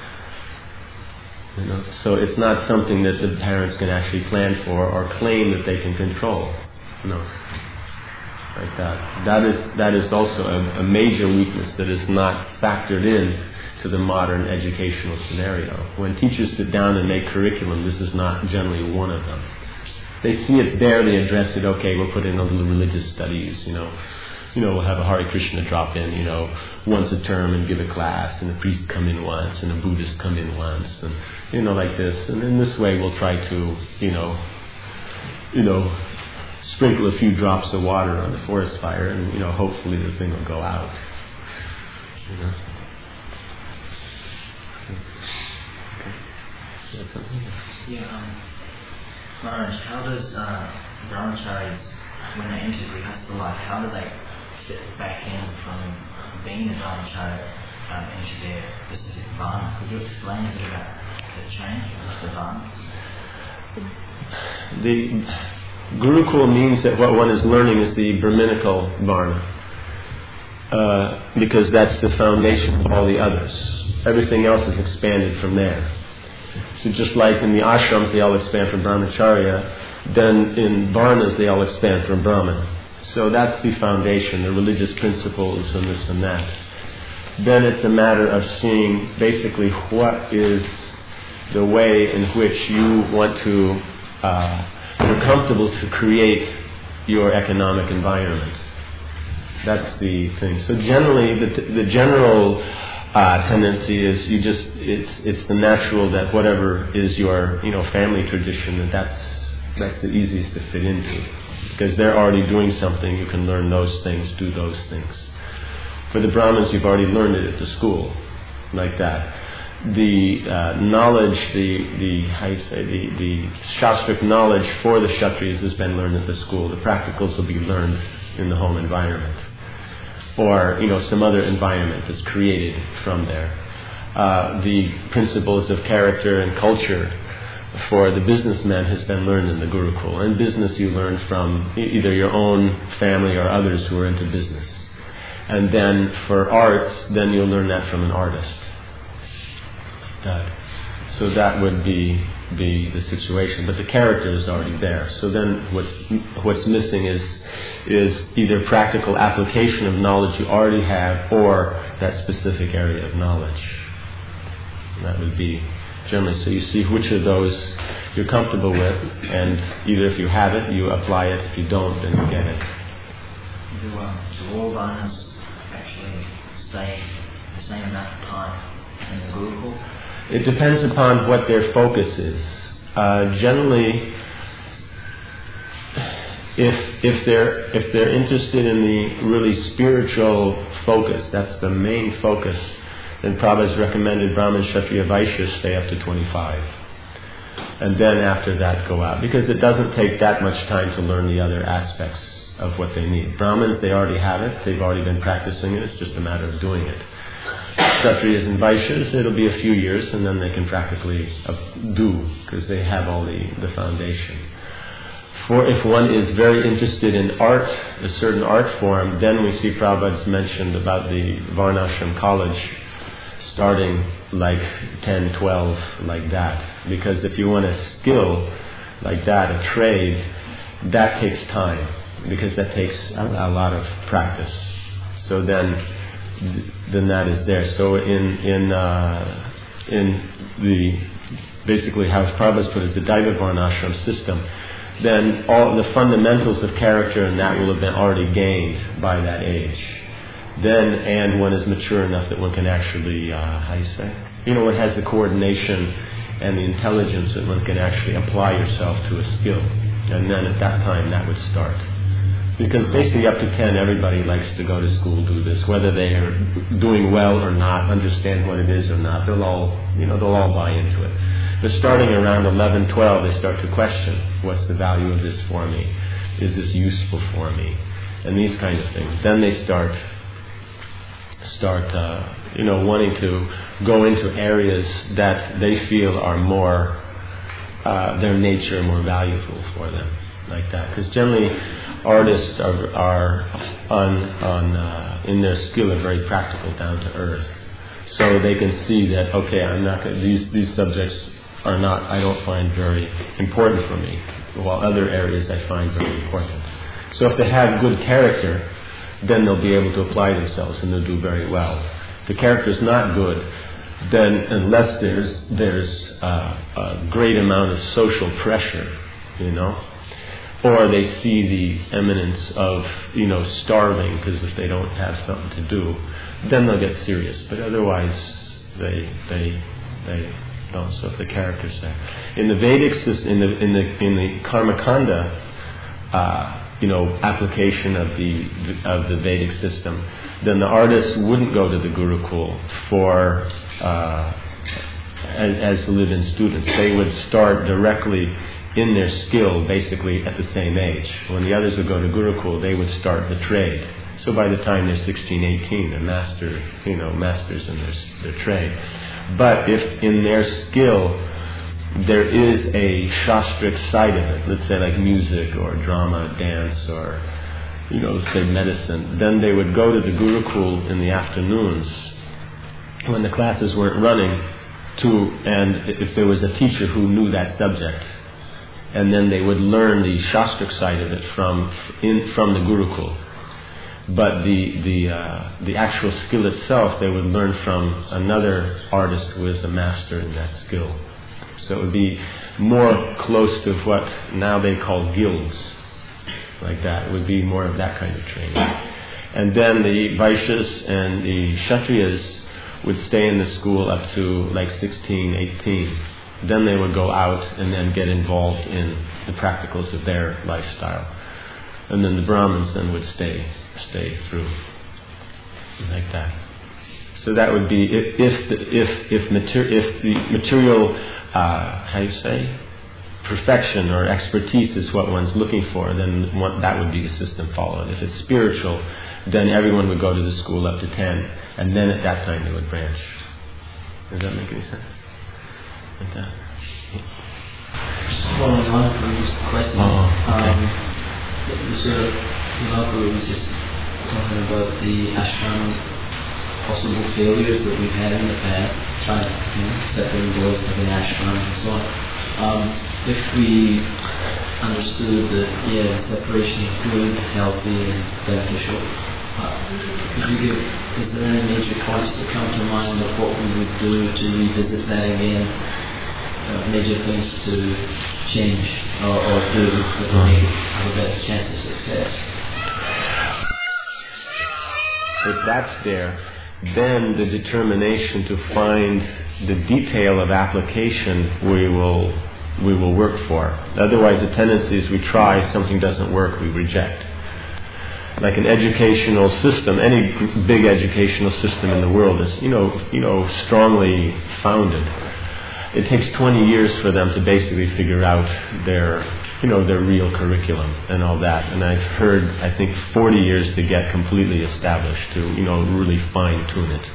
You know, so it's not something that the parents can actually plan for or claim that they can control. No. Like that. That is, that is also a, a major weakness that is not factored in to the modern educational scenario. When teachers sit down and make curriculum, this is not generally one of them. They see it there, they address it, okay, we'll put in a little religious studies, you know. You know, we'll have a Hare Krishna drop in, you know, once a term and give a class, and a priest come in once, and a Buddhist come in once, and, you know, like this. And in this way we'll try to, you know, you know, sprinkle a few drops of water on the forest fire, and, you know, hopefully the thing will go out. You know. Okay. Yeah, um, Maharaj, how does uh, brahmacharis, when they enter grihastha life, how do they fit back in from being a brahmachari um, into their specific varna? Could you explain a bit about the change of the varna? The Gurukul means that what one is learning is the Brahminical varna, uh, because that's the foundation of all the others. Everything else is expanded from there. So just like in the ashrams they all expand from brahmacharya, then in varnas they all expand from Brahman. So that's the foundation, the religious principles and this and that. Then it's a matter of seeing basically what is the way in which you want to, uh, you're comfortable to create your economic environment. That's the thing. So generally, the, the general uh, tendency is you just, it's it's the natural that whatever is your, you know, family tradition, that that's, that's the easiest to fit into. Because they're already doing something, you can learn those things, do those things. For the Brahmins, you've already learned it at the school, like that. The uh, knowledge, the the how you say, the the shastric knowledge for the Kshatriyas has been learned at the school. The practicals will be learned in the home environment, or you know some other environment that's created from there. Uh, the principles of character and culture for the businessman has been learned in the Gurukul. In business you learn from e- either your own family or others who are into business. And then for arts, then you'll learn that from an artist. That. So that would be be the situation, but the character is already there. So then what's what's missing is is either practical application of knowledge you already have or that specific area of knowledge. That would be generally, so you see which of those you're comfortable with, and either if you have it, you apply it. If you don't, then you get it. Do, um, do all learners actually stay the same amount of time in the Gurukul? It depends upon what their focus is. Uh, generally, if if they're if they're interested in the really spiritual focus, that's the main focus, then Prabhupada has recommended Brahmin, Kshatriya, Vaishya stay up to twenty-five. And then after that go out. Because it doesn't take that much time to learn the other aspects of what they need. Brahmins, they already have it. They've already been practicing it. It's just a matter of doing it. Kshatriyas and Vaishyas, it'll be a few years and then they can practically do, because they have all the, the foundation. For if one is very interested in art, a certain art form, then we see Prabhupada's mentioned about the Varnashram college starting like ten, twelve, like that. Because if you want a skill like that, a trade, that takes time, because that takes a, a lot of practice. So then then that is there. So in in uh, in the basically how Prabhupada's put it, the Daiva Varnashram system, then all the fundamentals of character and that will have been already gained by that age. Then, and one is mature enough that one can actually, uh, how you say, you know, one has the coordination and the intelligence that one can actually apply yourself to a skill. And then at that time, that would start. Because basically up to ten, everybody likes to go to school, do this. Whether they are doing well or not, understand what it is or not, they'll all, you know, they'll all buy into it. But starting around eleven, twelve, they start to question, what's the value of this for me? Is this useful for me? And these kinds of things. Then they start, start, uh, you know, wanting to go into areas that they feel are more, uh, their nature more valuable for them, like that. Because generally, artists are, are on, on uh, in their skill are very practical, down to earth. So they can see that, okay, I'm not gonna, these these subjects are not, I don't find very important for me, while other areas I find very important. So if they have good character, then they'll be able to apply themselves and they'll do very well. If the character is not good, then unless there's there's uh, a great amount of social pressure, you know, or they see the eminence of, you know, starving because if they don't have something to do, then they'll get serious. But otherwise, they they they don't. So if the character's there, in the Vedic system, in the in the in the Karmakanda, uh, you know, application of the of the Vedic system, then the artists wouldn't go to the Gurukul for uh, as, as live-in students. They would start directly in their skill, basically at the same age. When the others would go to Gurukul, they would start the trade. So by the time they're sixteen, eighteen, they're master, you know, masters in their their trade. But if in their skill there is a shastric side of it, let's say like music or drama, dance, or, you know, let's say medicine, then they would go to the Gurukul in the afternoons when the classes weren't running to, and if there was a teacher who knew that subject, and then they would learn the shastric side of it from in, from the Gurukul. But the the uh, the actual skill itself, they would learn from another artist who is a master in that skill. So it would be more close to what now they call guilds, like that. It would be more of that kind of training. And then the Vaishyas and the Kshatriyas would stay in the school up to like sixteen, eighteen. Then they would go out and then get involved in the practicals of their lifestyle. And then the Brahmins then would stay stay through, like that. So that would be if if the, if if, mater, if the material uh, how you say perfection or expertise is what one's looking for, then one, that would be the system followed. If it's spiritual, then everyone would go to the school up to ten, and then at that time they would branch. Does that make any sense? Like that. Following on from these questions, Oh, okay. um, the sort of Guru was just talking about the ashram possible failures that we've had in the past, trying to you know, separate boys from the ashram and so on. Um, if we understood that, yeah, separation is good, healthy, and beneficial, uh, could you give, is there any major points that come to mind of what we would do to revisit that again? Uh, major things to change or, or do that will make it have a better chance of success? If that's there, then the determination to find the detail of application we will we will work for. Otherwise, the tendency is we try, something doesn't work, we reject. Like an educational system, any big educational system in the world is, you know, you know, strongly founded. It takes twenty years for them to basically figure out their, you know, their real curriculum and all that. And I've heard, I think, forty years to get completely established, to, you know, really fine tune it.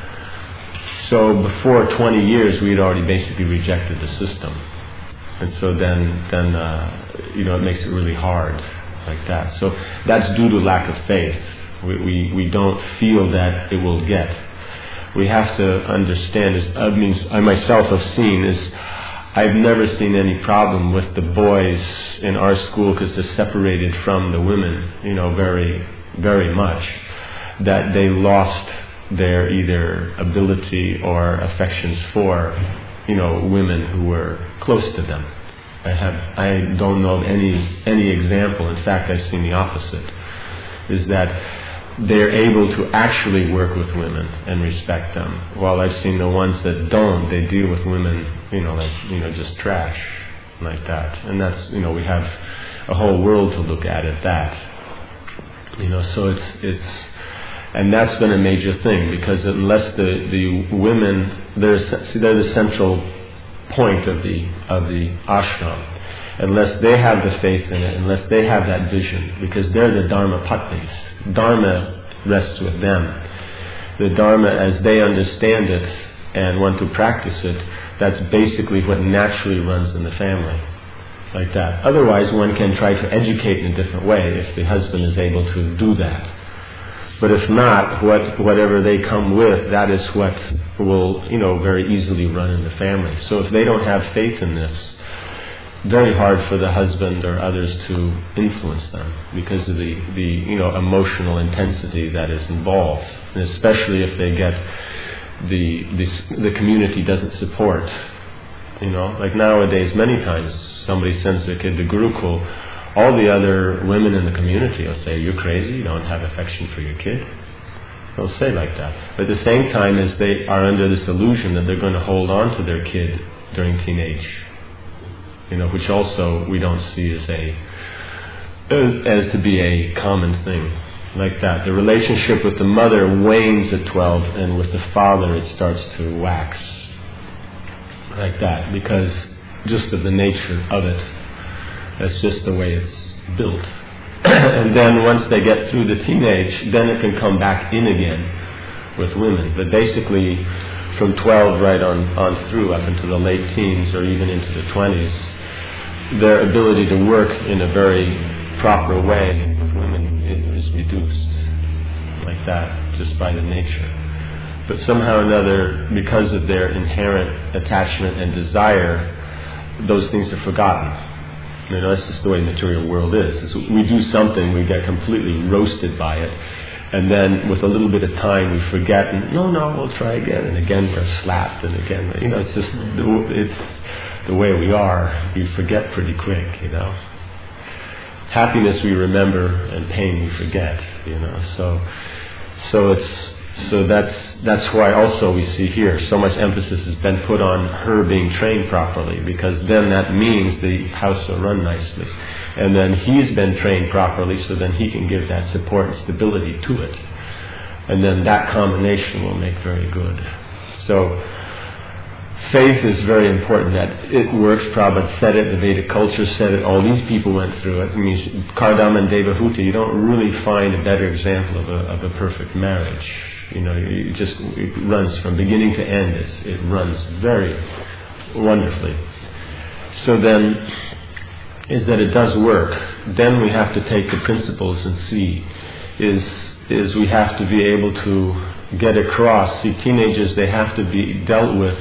So before twenty years, we had already basically rejected the system. And so then, then uh, you know, it makes it really hard like that. So that's due to lack of faith. We, we, we don't feel that it will get. We have to understand, is, I mean, I myself have seen, is I've never seen any problem with the boys in our school because they're separated from the women, you know, very, very much, that they lost their either ability or affections for, you know, women who were close to them. I have, I don't know any any example. In fact, I've seen the opposite. Is that they're able to actually work with women and respect them. While I've seen the ones that don't, they deal with women, you know, like, you know, just trash, like that. And that's, you know, we have a whole world to look at at that. You know, so it's it's. And that's been a major thing, because unless the, the women, they're, see, they're the central point of the of the ashram, unless they have the faith in it, unless they have that vision, because they're the Dharma Patnis. Dharma rests with them. The Dharma, as they understand it and want to practice it, that's basically what naturally runs in the family, like that. Otherwise, one can try to educate in a different way if the husband is able to do that. But if not, what, whatever they come with, that is what will, you know, very easily run in the family. So if they don't have faith in this, very hard for the husband or others to influence them because of the, the you know, emotional intensity that is involved. And especially if they get the, the, the community doesn't support. You know, like nowadays, many times somebody sends their kid to Gurukul, all the other women in the community will say, "You're crazy, you don't have affection for your kid." They'll say like that. But at the same time as they are under this illusion that they're going to hold on to their kid during teenage, you know, which also we don't see as a as, as to be a common thing like that. The relationship with the mother wanes at twelve, and with the father it starts to wax like that, because just of the nature of it. That's just the way it's built. And then once they get through the teenage, then it can come back in again with women. But basically, from twelve right on, on through up into the late teens or even into the twenties, their ability to work in a very proper way with women is reduced like that, just by the nature. But somehow or another, because of their inherent attachment and desire, those things are forgotten. You know, that's just the way the material world is. It's, we do something, we get completely roasted by it, and then with a little bit of time we forget, and no, no, we'll try again, and again we're slapped, and again, you know, it's just, it's the way we are. We forget pretty quick, you know. Happiness we remember, and pain we forget, you know. So, so it's, so that's that's why also we see here so much emphasis has been put on her being trained properly, because then that means the house will run nicely. And then he's been trained properly, so then he can give that support and stability to it. And then that combination will make very good. So faith is very important. That it works. Prabhupada said it, the Vedic culture said it, all these people went through it. I mean, Kardama and Devahuti, you don't really find a better example of a, of a perfect marriage. You know, it just it runs from beginning to end. It's, it runs very wonderfully. so then, is that it does work. Then we have to take the principles and see, is is we have to be able to get across. See, teenagers, they have to be dealt with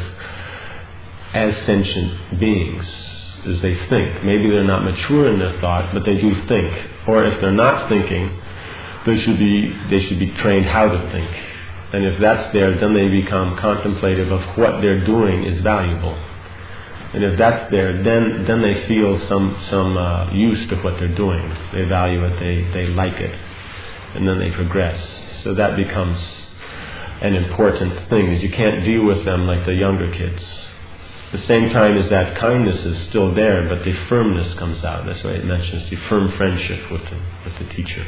as sentient beings, as they think. Maybe they're not mature in their thought, but they do think. Or if they're not thinking, they should be they should be trained how to think. And if that's there, then they become contemplative of what they're doing is valuable. And if that's there, then then they feel some some uh, use to what they're doing. They value it, they, they like it, and then they progress. So that becomes an important thing, is you can't deal with them like the younger kids. At the same time as that kindness is still there, but the firmness comes out. That's why it mentions the firm friendship with the, with the teacher.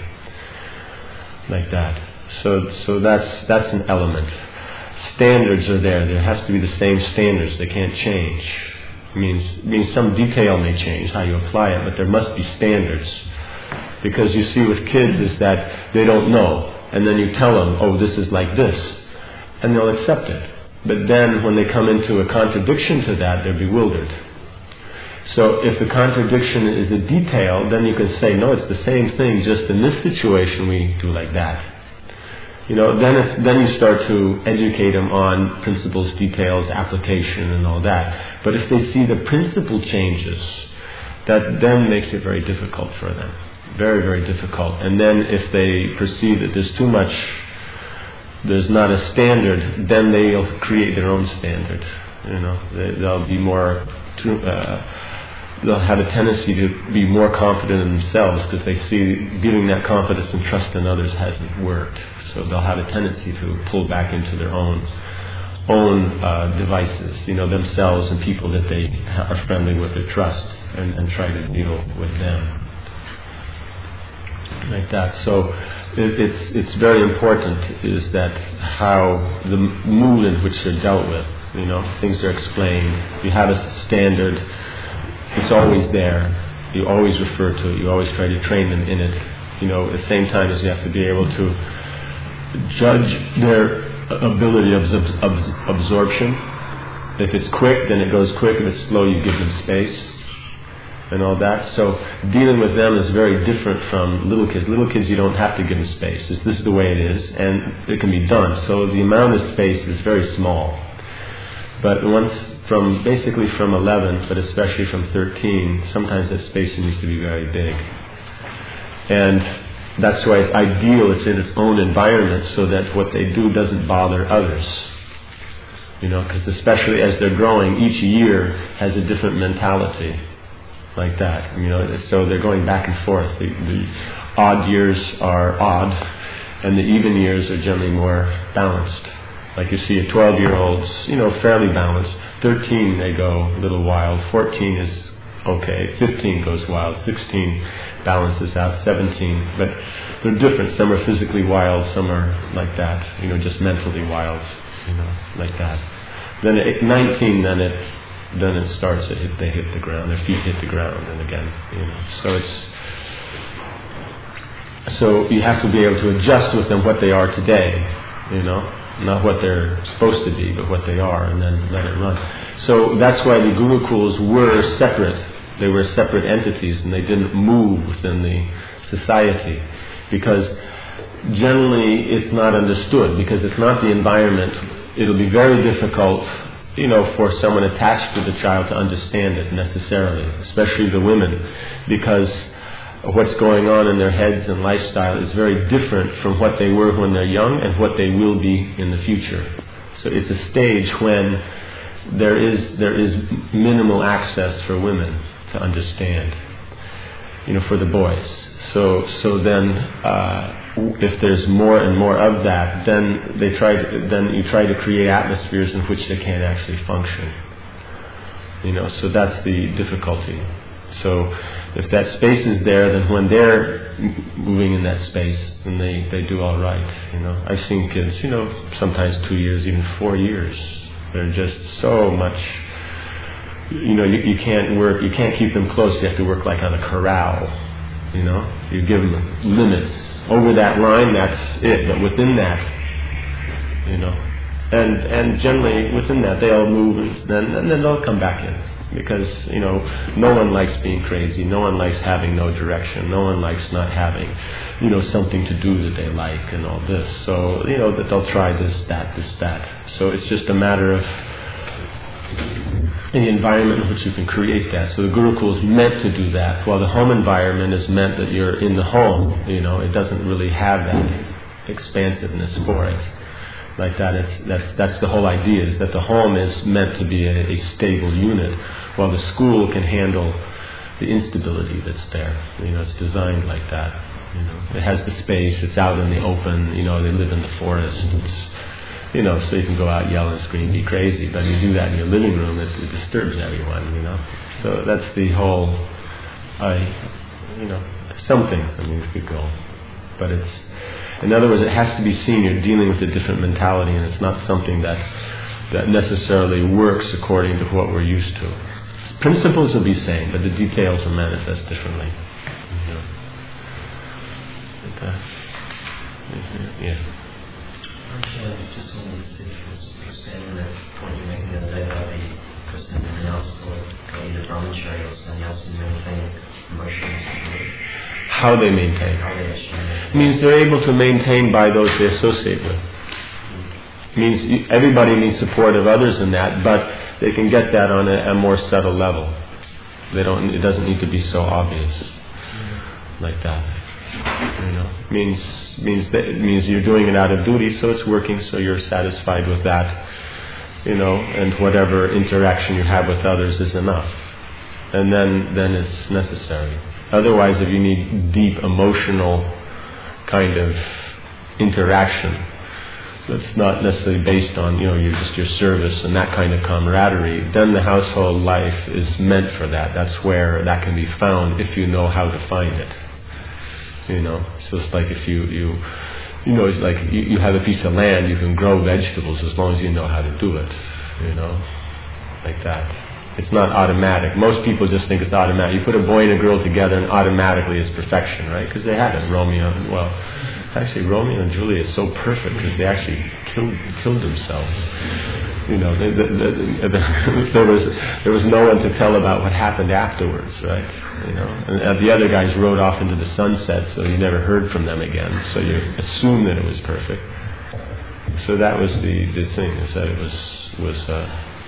Like that. So so that's that's an element. Standards are there. There has to be the same standards. They can't change. It means, it means some detail may change, how you apply it, but there must be standards. Because you see with kids is that they don't know. And then you tell them, oh, this is like this. And they'll accept it. But then when they come into a contradiction to that, they're bewildered. So if the contradiction is a detail, then you can say, no, it's the same thing, just in this situation we do like that. You know, then it's, then you start to educate them on principles, details, application, and all that. But if they see the principle changes, that then makes it very difficult for them. Very, very difficult. And then if they perceive that there's too much, there's not a standard, then they'll create their own standard. You know, they, they'll be more, too, uh, they'll have a tendency to be more confident in themselves because they see giving that confidence and trust in others hasn't worked. So they'll have a tendency to pull back into their own own uh, devices, you know, themselves and people that they are friendly with or trust, and, and try to deal with them like that. So it, it's it's very important is that how the mood in which they're dealt with, you know, things are explained. You have a standard. It's always there. You always refer to it. You always try to train them in it. You know, at the same time as you have to be able to judge their ability of abs- absorption. If it's quick, then it goes quick. If it's slow, you give them space and all that. So dealing with them is very different from little kids. Little kids, you don't have to give them space. This is the way it is, and it can be done. So the amount of space is very small. But once from basically from eleven, but especially from thirteen, sometimes that space needs to be very big. And that's why it's ideal it's in its own environment so that what they do doesn't bother others. You know, because especially as they're growing, each year has a different mentality like that. You know, so they're going back and forth. The, the odd years are odd, and the even years are generally more balanced. Like you see a twelve-year-old's, you know, fairly balanced. thirteen, they go a little wild. fourteen is okay. fifteen goes wild. sixteen balances out. seventeen, but they're different. Some are physically wild. Some are like that. You know, just mentally wild. You know, like that. Then at nineteen, then it then it starts. It hit, they hit the ground. Their feet hit the ground, and again, you know. So it's so you have to be able to adjust with them what they are today. You know. Not what they're supposed to be, but what they are, and then let it run. So that's why the Gurukuls were separate. They were separate entities, and they didn't move within the society. Because generally it's not understood, because it's not the environment. It'll be very difficult, you know, for someone attached to the child to understand it necessarily, especially the women, because what's going on in their heads and lifestyle is very different from what they were when they're young and what they will be in the future. So it's a stage when there is there is minimal access for women to understand, you know, for the boys. So so then uh, if there's more and more of that, then they try to, then you try to create atmospheres in which they can't actually function. You know, so that's the difficulty. So if that space is there, then when they're moving in that space, then they, they do all right. You know, I've seen kids, you know, sometimes two years, even four years. They're just so much, you know, you, you can't work, you can't keep them close. You have to work like on a corral. You know, you give them limits. Over that line, that's it. But within that, you know, and and generally within that, they all move, and then and then they'll come back in. Because, you know, no one likes being crazy, no one likes having no direction, no one likes not having, you know, something to do that they like and all this. So, you know, that they'll try this, that, this, that. So it's just a matter of in the environment in which you can create that. So the Gurukul is meant to do that, while the home environment is meant that you're in the home, you know, it doesn't really have that expansiveness for it. Like that, it's, that's that's the whole idea, is that the home is meant to be a, a stable unit, while the school can handle the instability that's there. You know, it's designed like that. You know, it has the space, it's out in the open, you know, they live in the forest. It's, you know, so you can go out, yell and scream, be crazy, but you do that in your living room, it, it disturbs everyone, you know. So that's the whole, I, you know, some things, I mean, it could go, but it's, in other words, it has to be seen you're dealing with a different mentality, and it's not something that that necessarily works according to what we're used to. Principles will be same, but the details will manifest differently. You know. Like that. Yeah. Actually, I just wanted to see if you could expand on that point you were making the other day about the person who else or either brahmachari or sannyasi maintain emotional stability. How they maintain. How they actually maintain. Means they're able to maintain by those they associate with. Means everybody needs support of others in that, but they can get that on a, a more subtle level. They don't. It doesn't need to be so obvious like that. You know, means means that it means you're doing it out of duty, so it's working, so you're satisfied with that. You know, and whatever interaction you have with others is enough, and then then it's necessary. Otherwise, if you need deep emotional kind of interaction that's not necessarily based on, you know, your, just your service and that kind of camaraderie, then the household life is meant for that. That's where that can be found if you know how to find it. You know, so it's like if you, you, you know, it's like you, you have a piece of land, you can grow vegetables as long as you know how to do it. You know, like that. It's not automatic. Most people just think it's automatic. You put a boy and a girl together and automatically it's perfection, right? Because they had it, Romeo and, well, actually Romeo and Juliet is so perfect because they actually killed killed themselves. You know, they, they, they, they, there was there was no one to tell about what happened afterwards, right? You know, and, and the other guys rode off into the sunset, so you never heard from them again. So you assume that it was perfect. So that was the, the thing, is that it was was. Uh,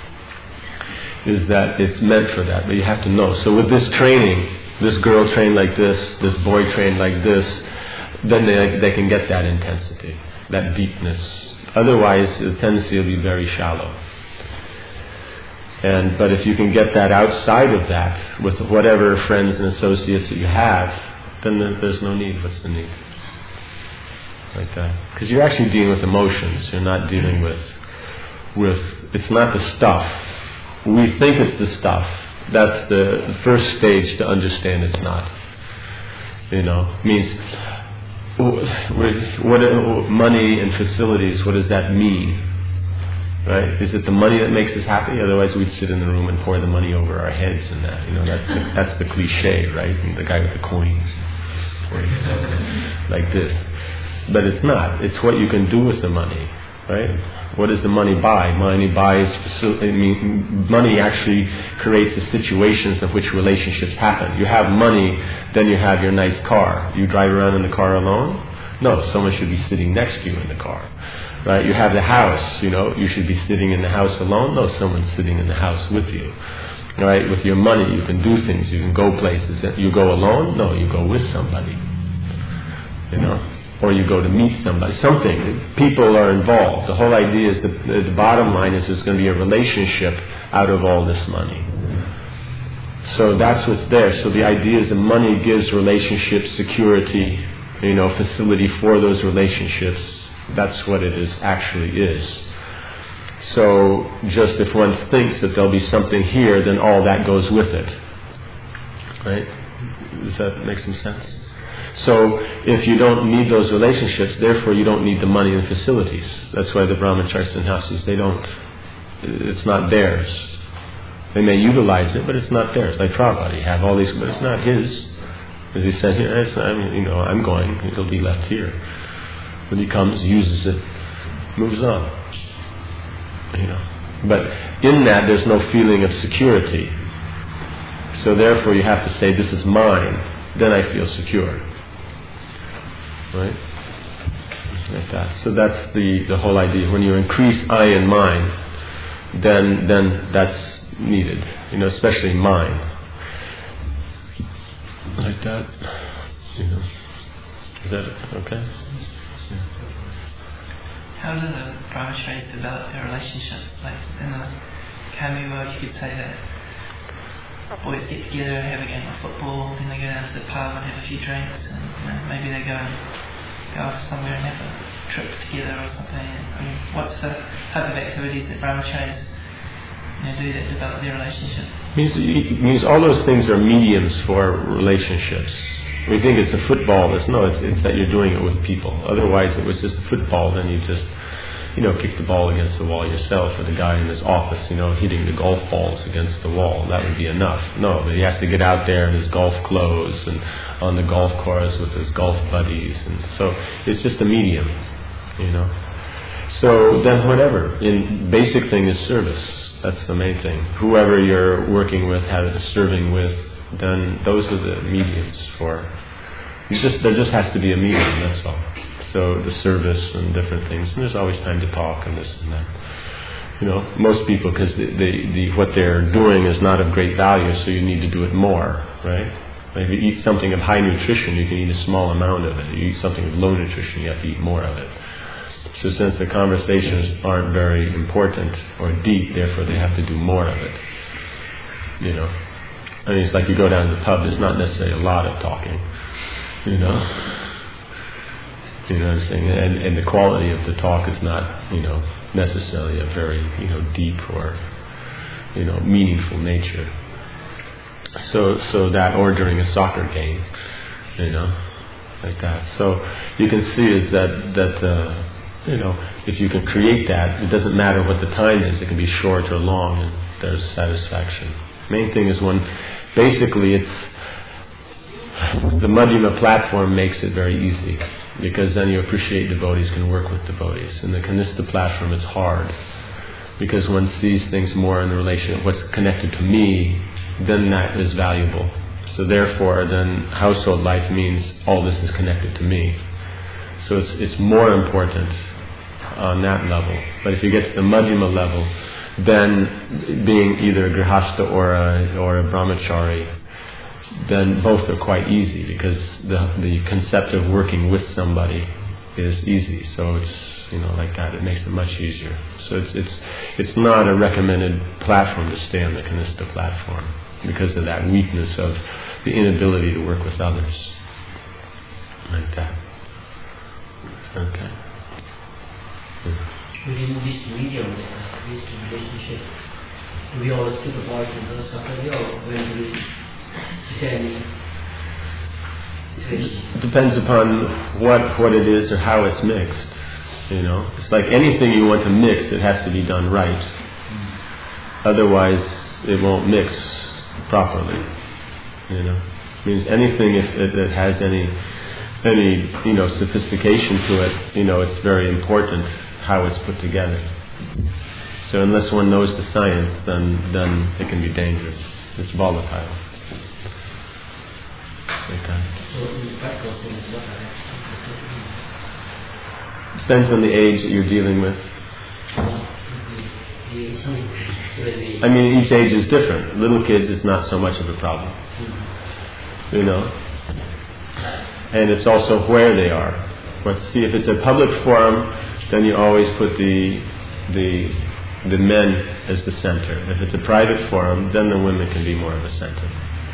is that it's meant for that, but you have to know. So with this training, this girl trained like this, this boy trained like this, then they they can get that intensity, that deepness. Otherwise, the tendency will be very shallow. And but if you can get that outside of that, with whatever friends and associates that you have, then there's no need. What's the need? Like that, because you're actually dealing with emotions. You're not dealing with with. It's not the stuff. We think it's the stuff. That's the first stage to understand it's not. You know, means what, money and facilities, what does that mean? Right? Is it the money that makes us happy? Otherwise we'd sit in the room and pour the money over our heads and that. You know, that's the, that's the cliche, right? And the guy with the coins. Like this. But it's not. It's what you can do with the money. Right? What does the money buy? Money buys facil- I mean, money actually creates the situations in which relationships happen. You have money, then you have your nice car. You drive around in the car alone? No, someone should be sitting next to you in the car. Right? You have the house, you know, you should be sitting in the house alone? No, someone's sitting in the house with you. Right? With your money, you can do things, you can go places. You go alone? No, you go with somebody. You know? Or you go to meet somebody, something. People are involved. The whole idea is, the, the bottom line is there's going to be a relationship out of all this money. So that's what's there. So the idea is that money gives relationships security, you know, facility for those relationships. That's what it is, actually is. So just if one thinks that there'll be something here, then all that goes with it. Right? Does that make some sense? So if you don't need those relationships, therefore you don't need the money and facilities. That's why the brahmacharis and houses, they don't, it's not theirs. They may utilize it, but it's not theirs. Like Prabhupada, you have all these, but it's not his. As he said here, it's not, I mean, you know, I'm going, it'll be left here. When he comes, uses it, moves on. You know. But in that, there's no feeling of security. So therefore you have to say, this is mine. Then I feel secure. Right? Like that. So that's the, the whole idea. When you increase I and mine, then then that's needed. You know, especially mine. Like that. You know. Is that okay? Yeah. How do the brahmacharis develop their relationship? Like in the Kami world, you could say that boys get together and have a game of football, then they go down to the pub and have a few drinks, and you know, maybe they go and go off somewhere and have a trip together or something. I mean, what's the type of activities that brahmacharis you know, do that develop their relationship? Means, it means all those things are mediums for relationships. We think it's a football. It's no, it's, it's that you're doing it with people. Otherwise, it was just a football. Then you just, you know, kick the ball against the wall yourself, or the guy in his office, you know, hitting the golf balls against the wall. That would be enough. No, but he has to get out there in his golf clothes and on the golf course with his golf buddies, and so it's just a medium, you know. So then, whatever. In basic thing is service. That's the main thing. Whoever you're working with, having serving with, then those are the mediums for. You just there just has to be a medium. That's all. So the service and different things, and there's always time to talk and this and that. You know, most people, because the, the, the what they're doing is not of great value, so you need to do it more, right? Like if you eat something of high nutrition, you can eat a small amount of it. You eat something of low nutrition, you have to eat more of it. So since the conversations aren't very important or deep, therefore they have to do more of it. You know, I mean, it's like you go down to the pub. There's not necessarily a lot of talking. You know. You know what I'm saying? And, and the quality of the talk is not, you know, necessarily a very, you know, deep or, you know, meaningful nature. So, so that, or during a soccer game, you know, like that. So you can see is that, that, uh, you know, if you can create that, it doesn't matter what the time is. It can be short or long, and there's satisfaction. Main thing is when, basically it's, the Madhyama platform makes it very easy, because then you appreciate devotees, can work with devotees. In the Kanistha platform it's hard, because one sees things more in the relation of what's connected to me, then that is valuable. So therefore then household life means all this is connected to me. So it's it's more important on that level. But if you get to the Madhyama level, then being either a Grihastha or a, or a Brahmachari, then both are quite easy, because the the concept of working with somebody is easy. So it's, you know, like that. It makes it much easier. So it's it's it's not a recommended platform to stay on the Kanistha platform, because of that weakness of the inability to work with others. Like that. Okay. Yeah. Within this medium, this relationship, do we always keep the boys and girls separately, or when do we? Is there any situation? It depends upon what what it is or how it's mixed. You know, it's like anything you want to mix, it has to be done right. Mm. Otherwise, it won't mix properly. You know, it means anything if it, it has any any you know sophistication to it, you know, it's very important how it's put together. So unless one knows the science, then then it can be dangerous. It's volatile. Okay. Depends on the age that you're dealing with. I mean, each age is different. Little kids is not so much of a problem. You know. And it's also where they are. But see, if it's a public forum, then you always put the the the men as the center. If it's a private forum, then the women can be more of a center.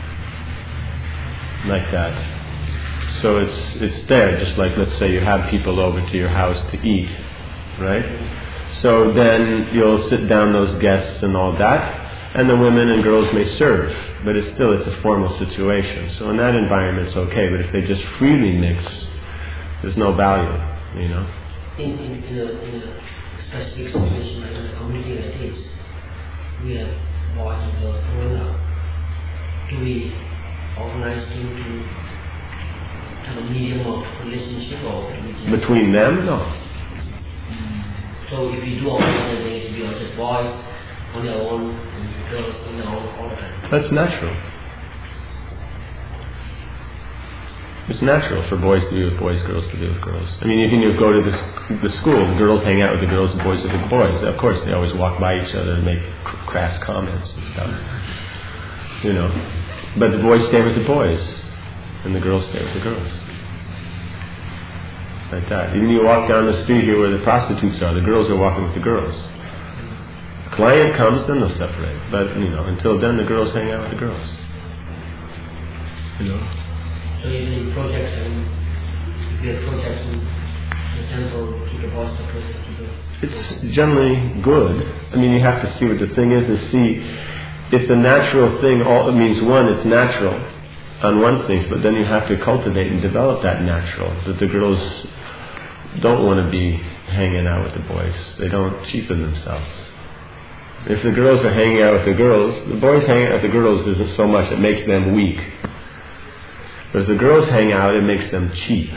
Like that. So it's it's there, just like, let's say you have people over to your house to eat, right? So then you'll sit down those guests and all that, and the women and girls may serve, but it's still it's a formal situation. So in that environment it's okay, but if they just freely mix, there's no value, you know. In, in, in, a, in a specific situation like in a community like this, we have boys and girls growing up. Do we organize them to have a medium of relationship, or between them? No. So if you do organize it, it will be just boys on their own and girls on their own all the time. That's natural. It's natural for boys to be with boys, girls to be with girls. I mean, even if you go to the, the school, the girls hang out with the girls, the boys with the boys. Of course, they always walk by each other and make crass comments and stuff. You know. But the boys stay with the boys, and the girls stay with the girls. Like that. Even you walk down the street here where the prostitutes are, the girls are walking with the girls. The client comes, then they'll separate. But, you know, until then, the girls hang out with the girls. You know. So even in projects, and if you have projects in the temple, keep the boss separate, keep it. It's generally good. I mean, you have to see what the thing is, is see if the natural thing, all it means one, it's natural on one thing, but then you have to cultivate and develop that natural, that the girls don't want to be hanging out with the boys. They don't cheapen themselves. If the girls are hanging out with the girls, the boys hanging out with the girls isn't so much, it makes them weak. But if the girls hang out, it makes them cheap.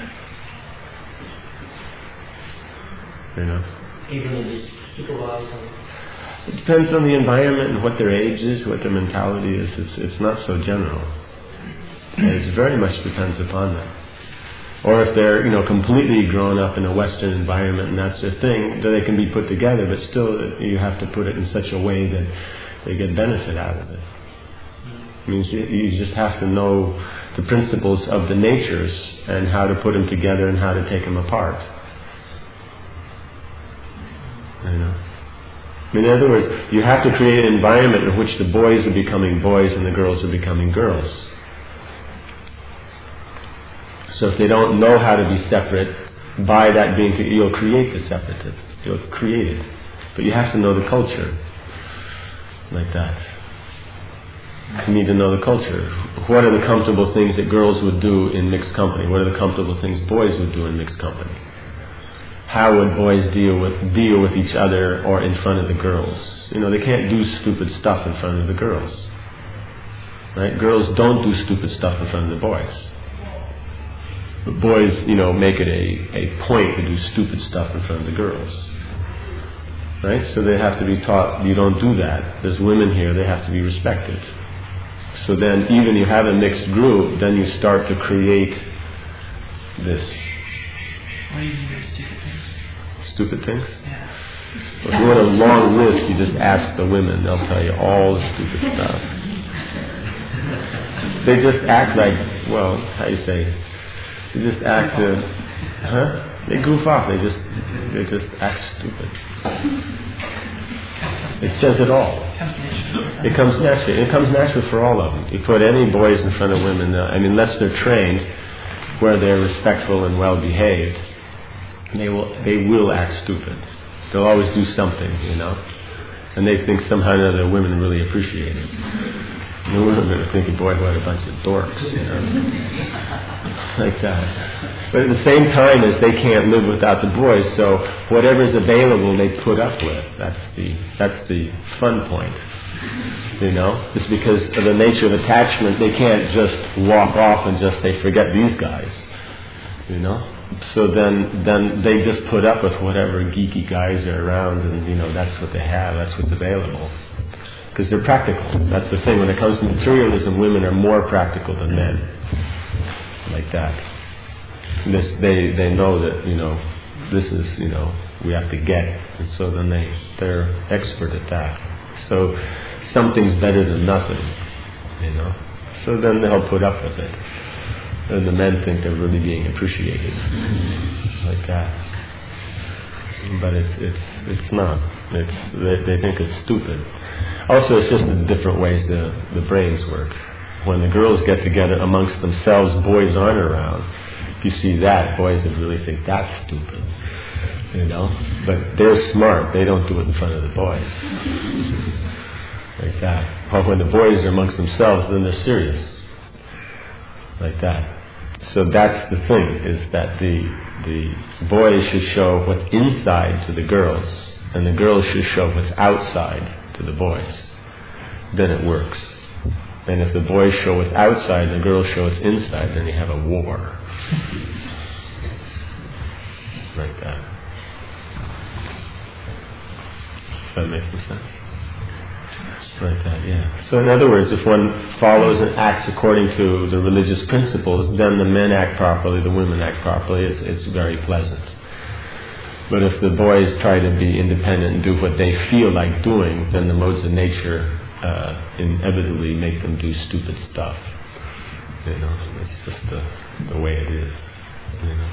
You know? Even if it's supervised. It depends on the environment and what their age is, what their mentality is. It's, it's not so general. It very much depends upon them. Or if they're, you know, completely grown up in a Western environment and that's their thing, then they can be put together, but still you have to put it in such a way that they get benefit out of it. It means you, you just have to know the principles of the natures and how to put them together and how to take them apart. You know? In other words, you have to create an environment in which the boys are becoming boys and the girls are becoming girls. So if they don't know how to be separate, by that being, you'll create the separative. You'll create it. But you have to know the culture. Like that. You need to know the culture. What are the comfortable things that girls would do in mixed company? What are the comfortable things boys would do in mixed company? How would boys deal with deal with each other or in front of the girls? You know, they can't do stupid stuff in front of the girls. Right? Girls don't do stupid stuff in front of the boys. But boys, you know, make it a, a point to do stupid stuff in front of the girls. Right? So they have to be taught, you don't do that. There's women here, they have to be respected. So then, even you have a mixed group, then you start to create this. What do you mean by stupid things? Stupid things? Yeah. Well, if you want a long list, you just ask the women. They'll tell you all the stupid stuff. They just act like, well, how do you say? They just act, uh, huh? They goof off. They just, they just act stupid. It says it all. It comes naturally. It comes naturally for all of them. You put any boys in front of women, uh, I mean, unless they're trained, where they're respectful and well behaved, they will they will act stupid. They'll always do something, you know, and they think somehow or another women really appreciate it. And the women are thinking, boy, what a bunch of dorks, you know, like that. But at the same time, as they can't live without the boys, so whatever's available, they put up with. That's the that's the fun point, you know. Just because of the nature of attachment, they can't just walk off and just say, forget these guys, you know. So then, then they just put up with whatever geeky guys are around, and you know that's what they have. That's what's available. Because they're practical. That's the thing. When it comes to materialism, women are more practical than men. Like that. This, they they know that, you know, this is, you know, we have to get. And so then they, they're expert at that. So something's better than nothing, you know. So then they'll put up with it. And the men think they're really being appreciated. Like that. But it's it's it's not. It's they, they think it's stupid. Also, it's just the different ways the, the brains work. When the girls get together amongst themselves, boys aren't around. If you see that, boys would really think that's stupid, you know. But they're smart; they don't do it in front of the boys, like that. But when the boys are amongst themselves, then they're serious, like that. So that's the thing: is that the the boys should show what's inside to the girls, and the girls should show what's outside to the boys. Then it works. And if the boys show what's outside and the girls show what's inside, then you have a war. Like that. Does that make some sense? Like that, yeah. So in other words, if one follows and acts according to the religious principles, then the men act properly, the women act properly. It's, it's very pleasant. But if the boys try to be independent and do what they feel like doing, then the modes of nature uh, inevitably make them do stupid stuff. You know, it's just the, the way it is. You know.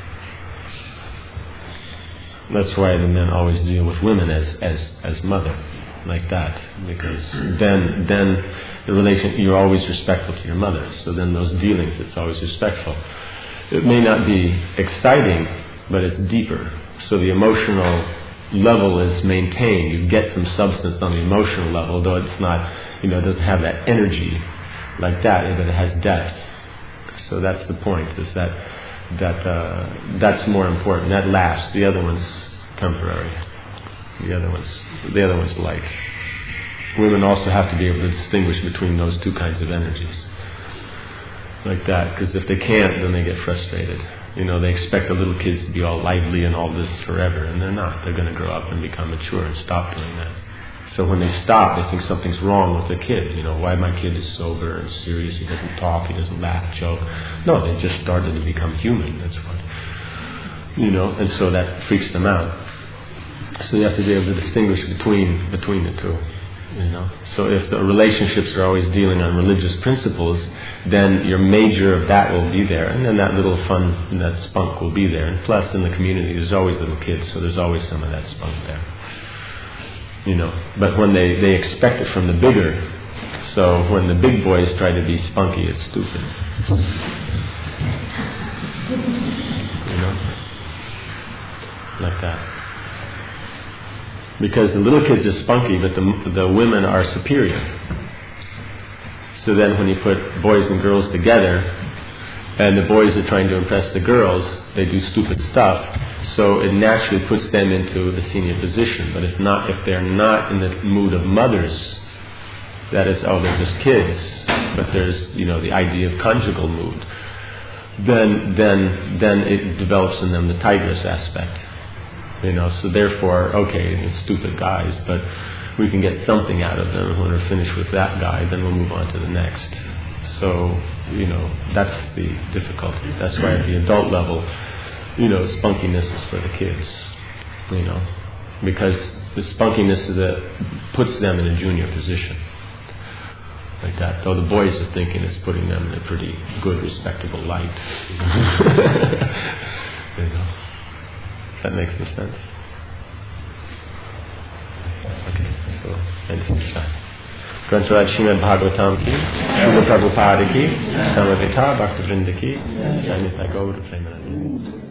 That's why the men always deal with women as as as mother, like that, because then then the relation, you're always respectful to your mother. So then those dealings, it's always respectful. It may not be exciting, but it's deeper. So the emotional level is maintained. You get some substance on the emotional level, though it's not, you know, it doesn't have that energy like that, but it has depth. So that's the point, is that that uh, that's more important. That lasts. The other one's temporary. The other one's the other one's light. Women also have to be able to distinguish between those two kinds of energies, like that. Because if they can't, then they get frustrated. You know, they expect the little kids to be all lively and all this forever, and they're not. They're going to grow up and become mature and stop doing that. So when they stop, they think something's wrong with the kid. You know, why my kid is sober and serious, he doesn't talk, he doesn't laugh, joke. No, they just started to become human, that's what. You know, and so that freaks them out. So you have to be able to distinguish between between the two. You know, so if the relationships are always dealing on religious principles, then your major of that will be there, and then that little fun, and that spunk will be there. And plus, in the community, there's always little kids, so there's always some of that spunk there. You know, but when they, they expect it from the bigger, so when the big boys try to be spunky, it's stupid. You know, like that. Because the little kids are spunky, but the the women are superior. So then when you put boys and girls together, and the boys are trying to impress the girls, they do stupid stuff. So it naturally puts them into the senior position. But if not, if they're not in the mood of mothers, that is, oh, they're just kids, but there's, you know, the idea of conjugal mood, then then then it develops in them the tigress aspect. You know, so therefore, okay, they're stupid guys, but we can get something out of them. When we're finished with that guy, then we'll move on to the next. So, you know, that's the difficulty. That's why at the adult level, you know, spunkiness is for the kids, you know, because the spunkiness is a, puts them in a junior position, like that. Though the boys are thinking it's putting them in a pretty good, respectable light. You know, if that makes any sense. Okay, so anything to say? Grantharaj Srimad Bhagavatam ki, Srila Prabhupada ki, Samadhita Bhakta Vrinda ki, Jai Nitai Gaura Premanandi.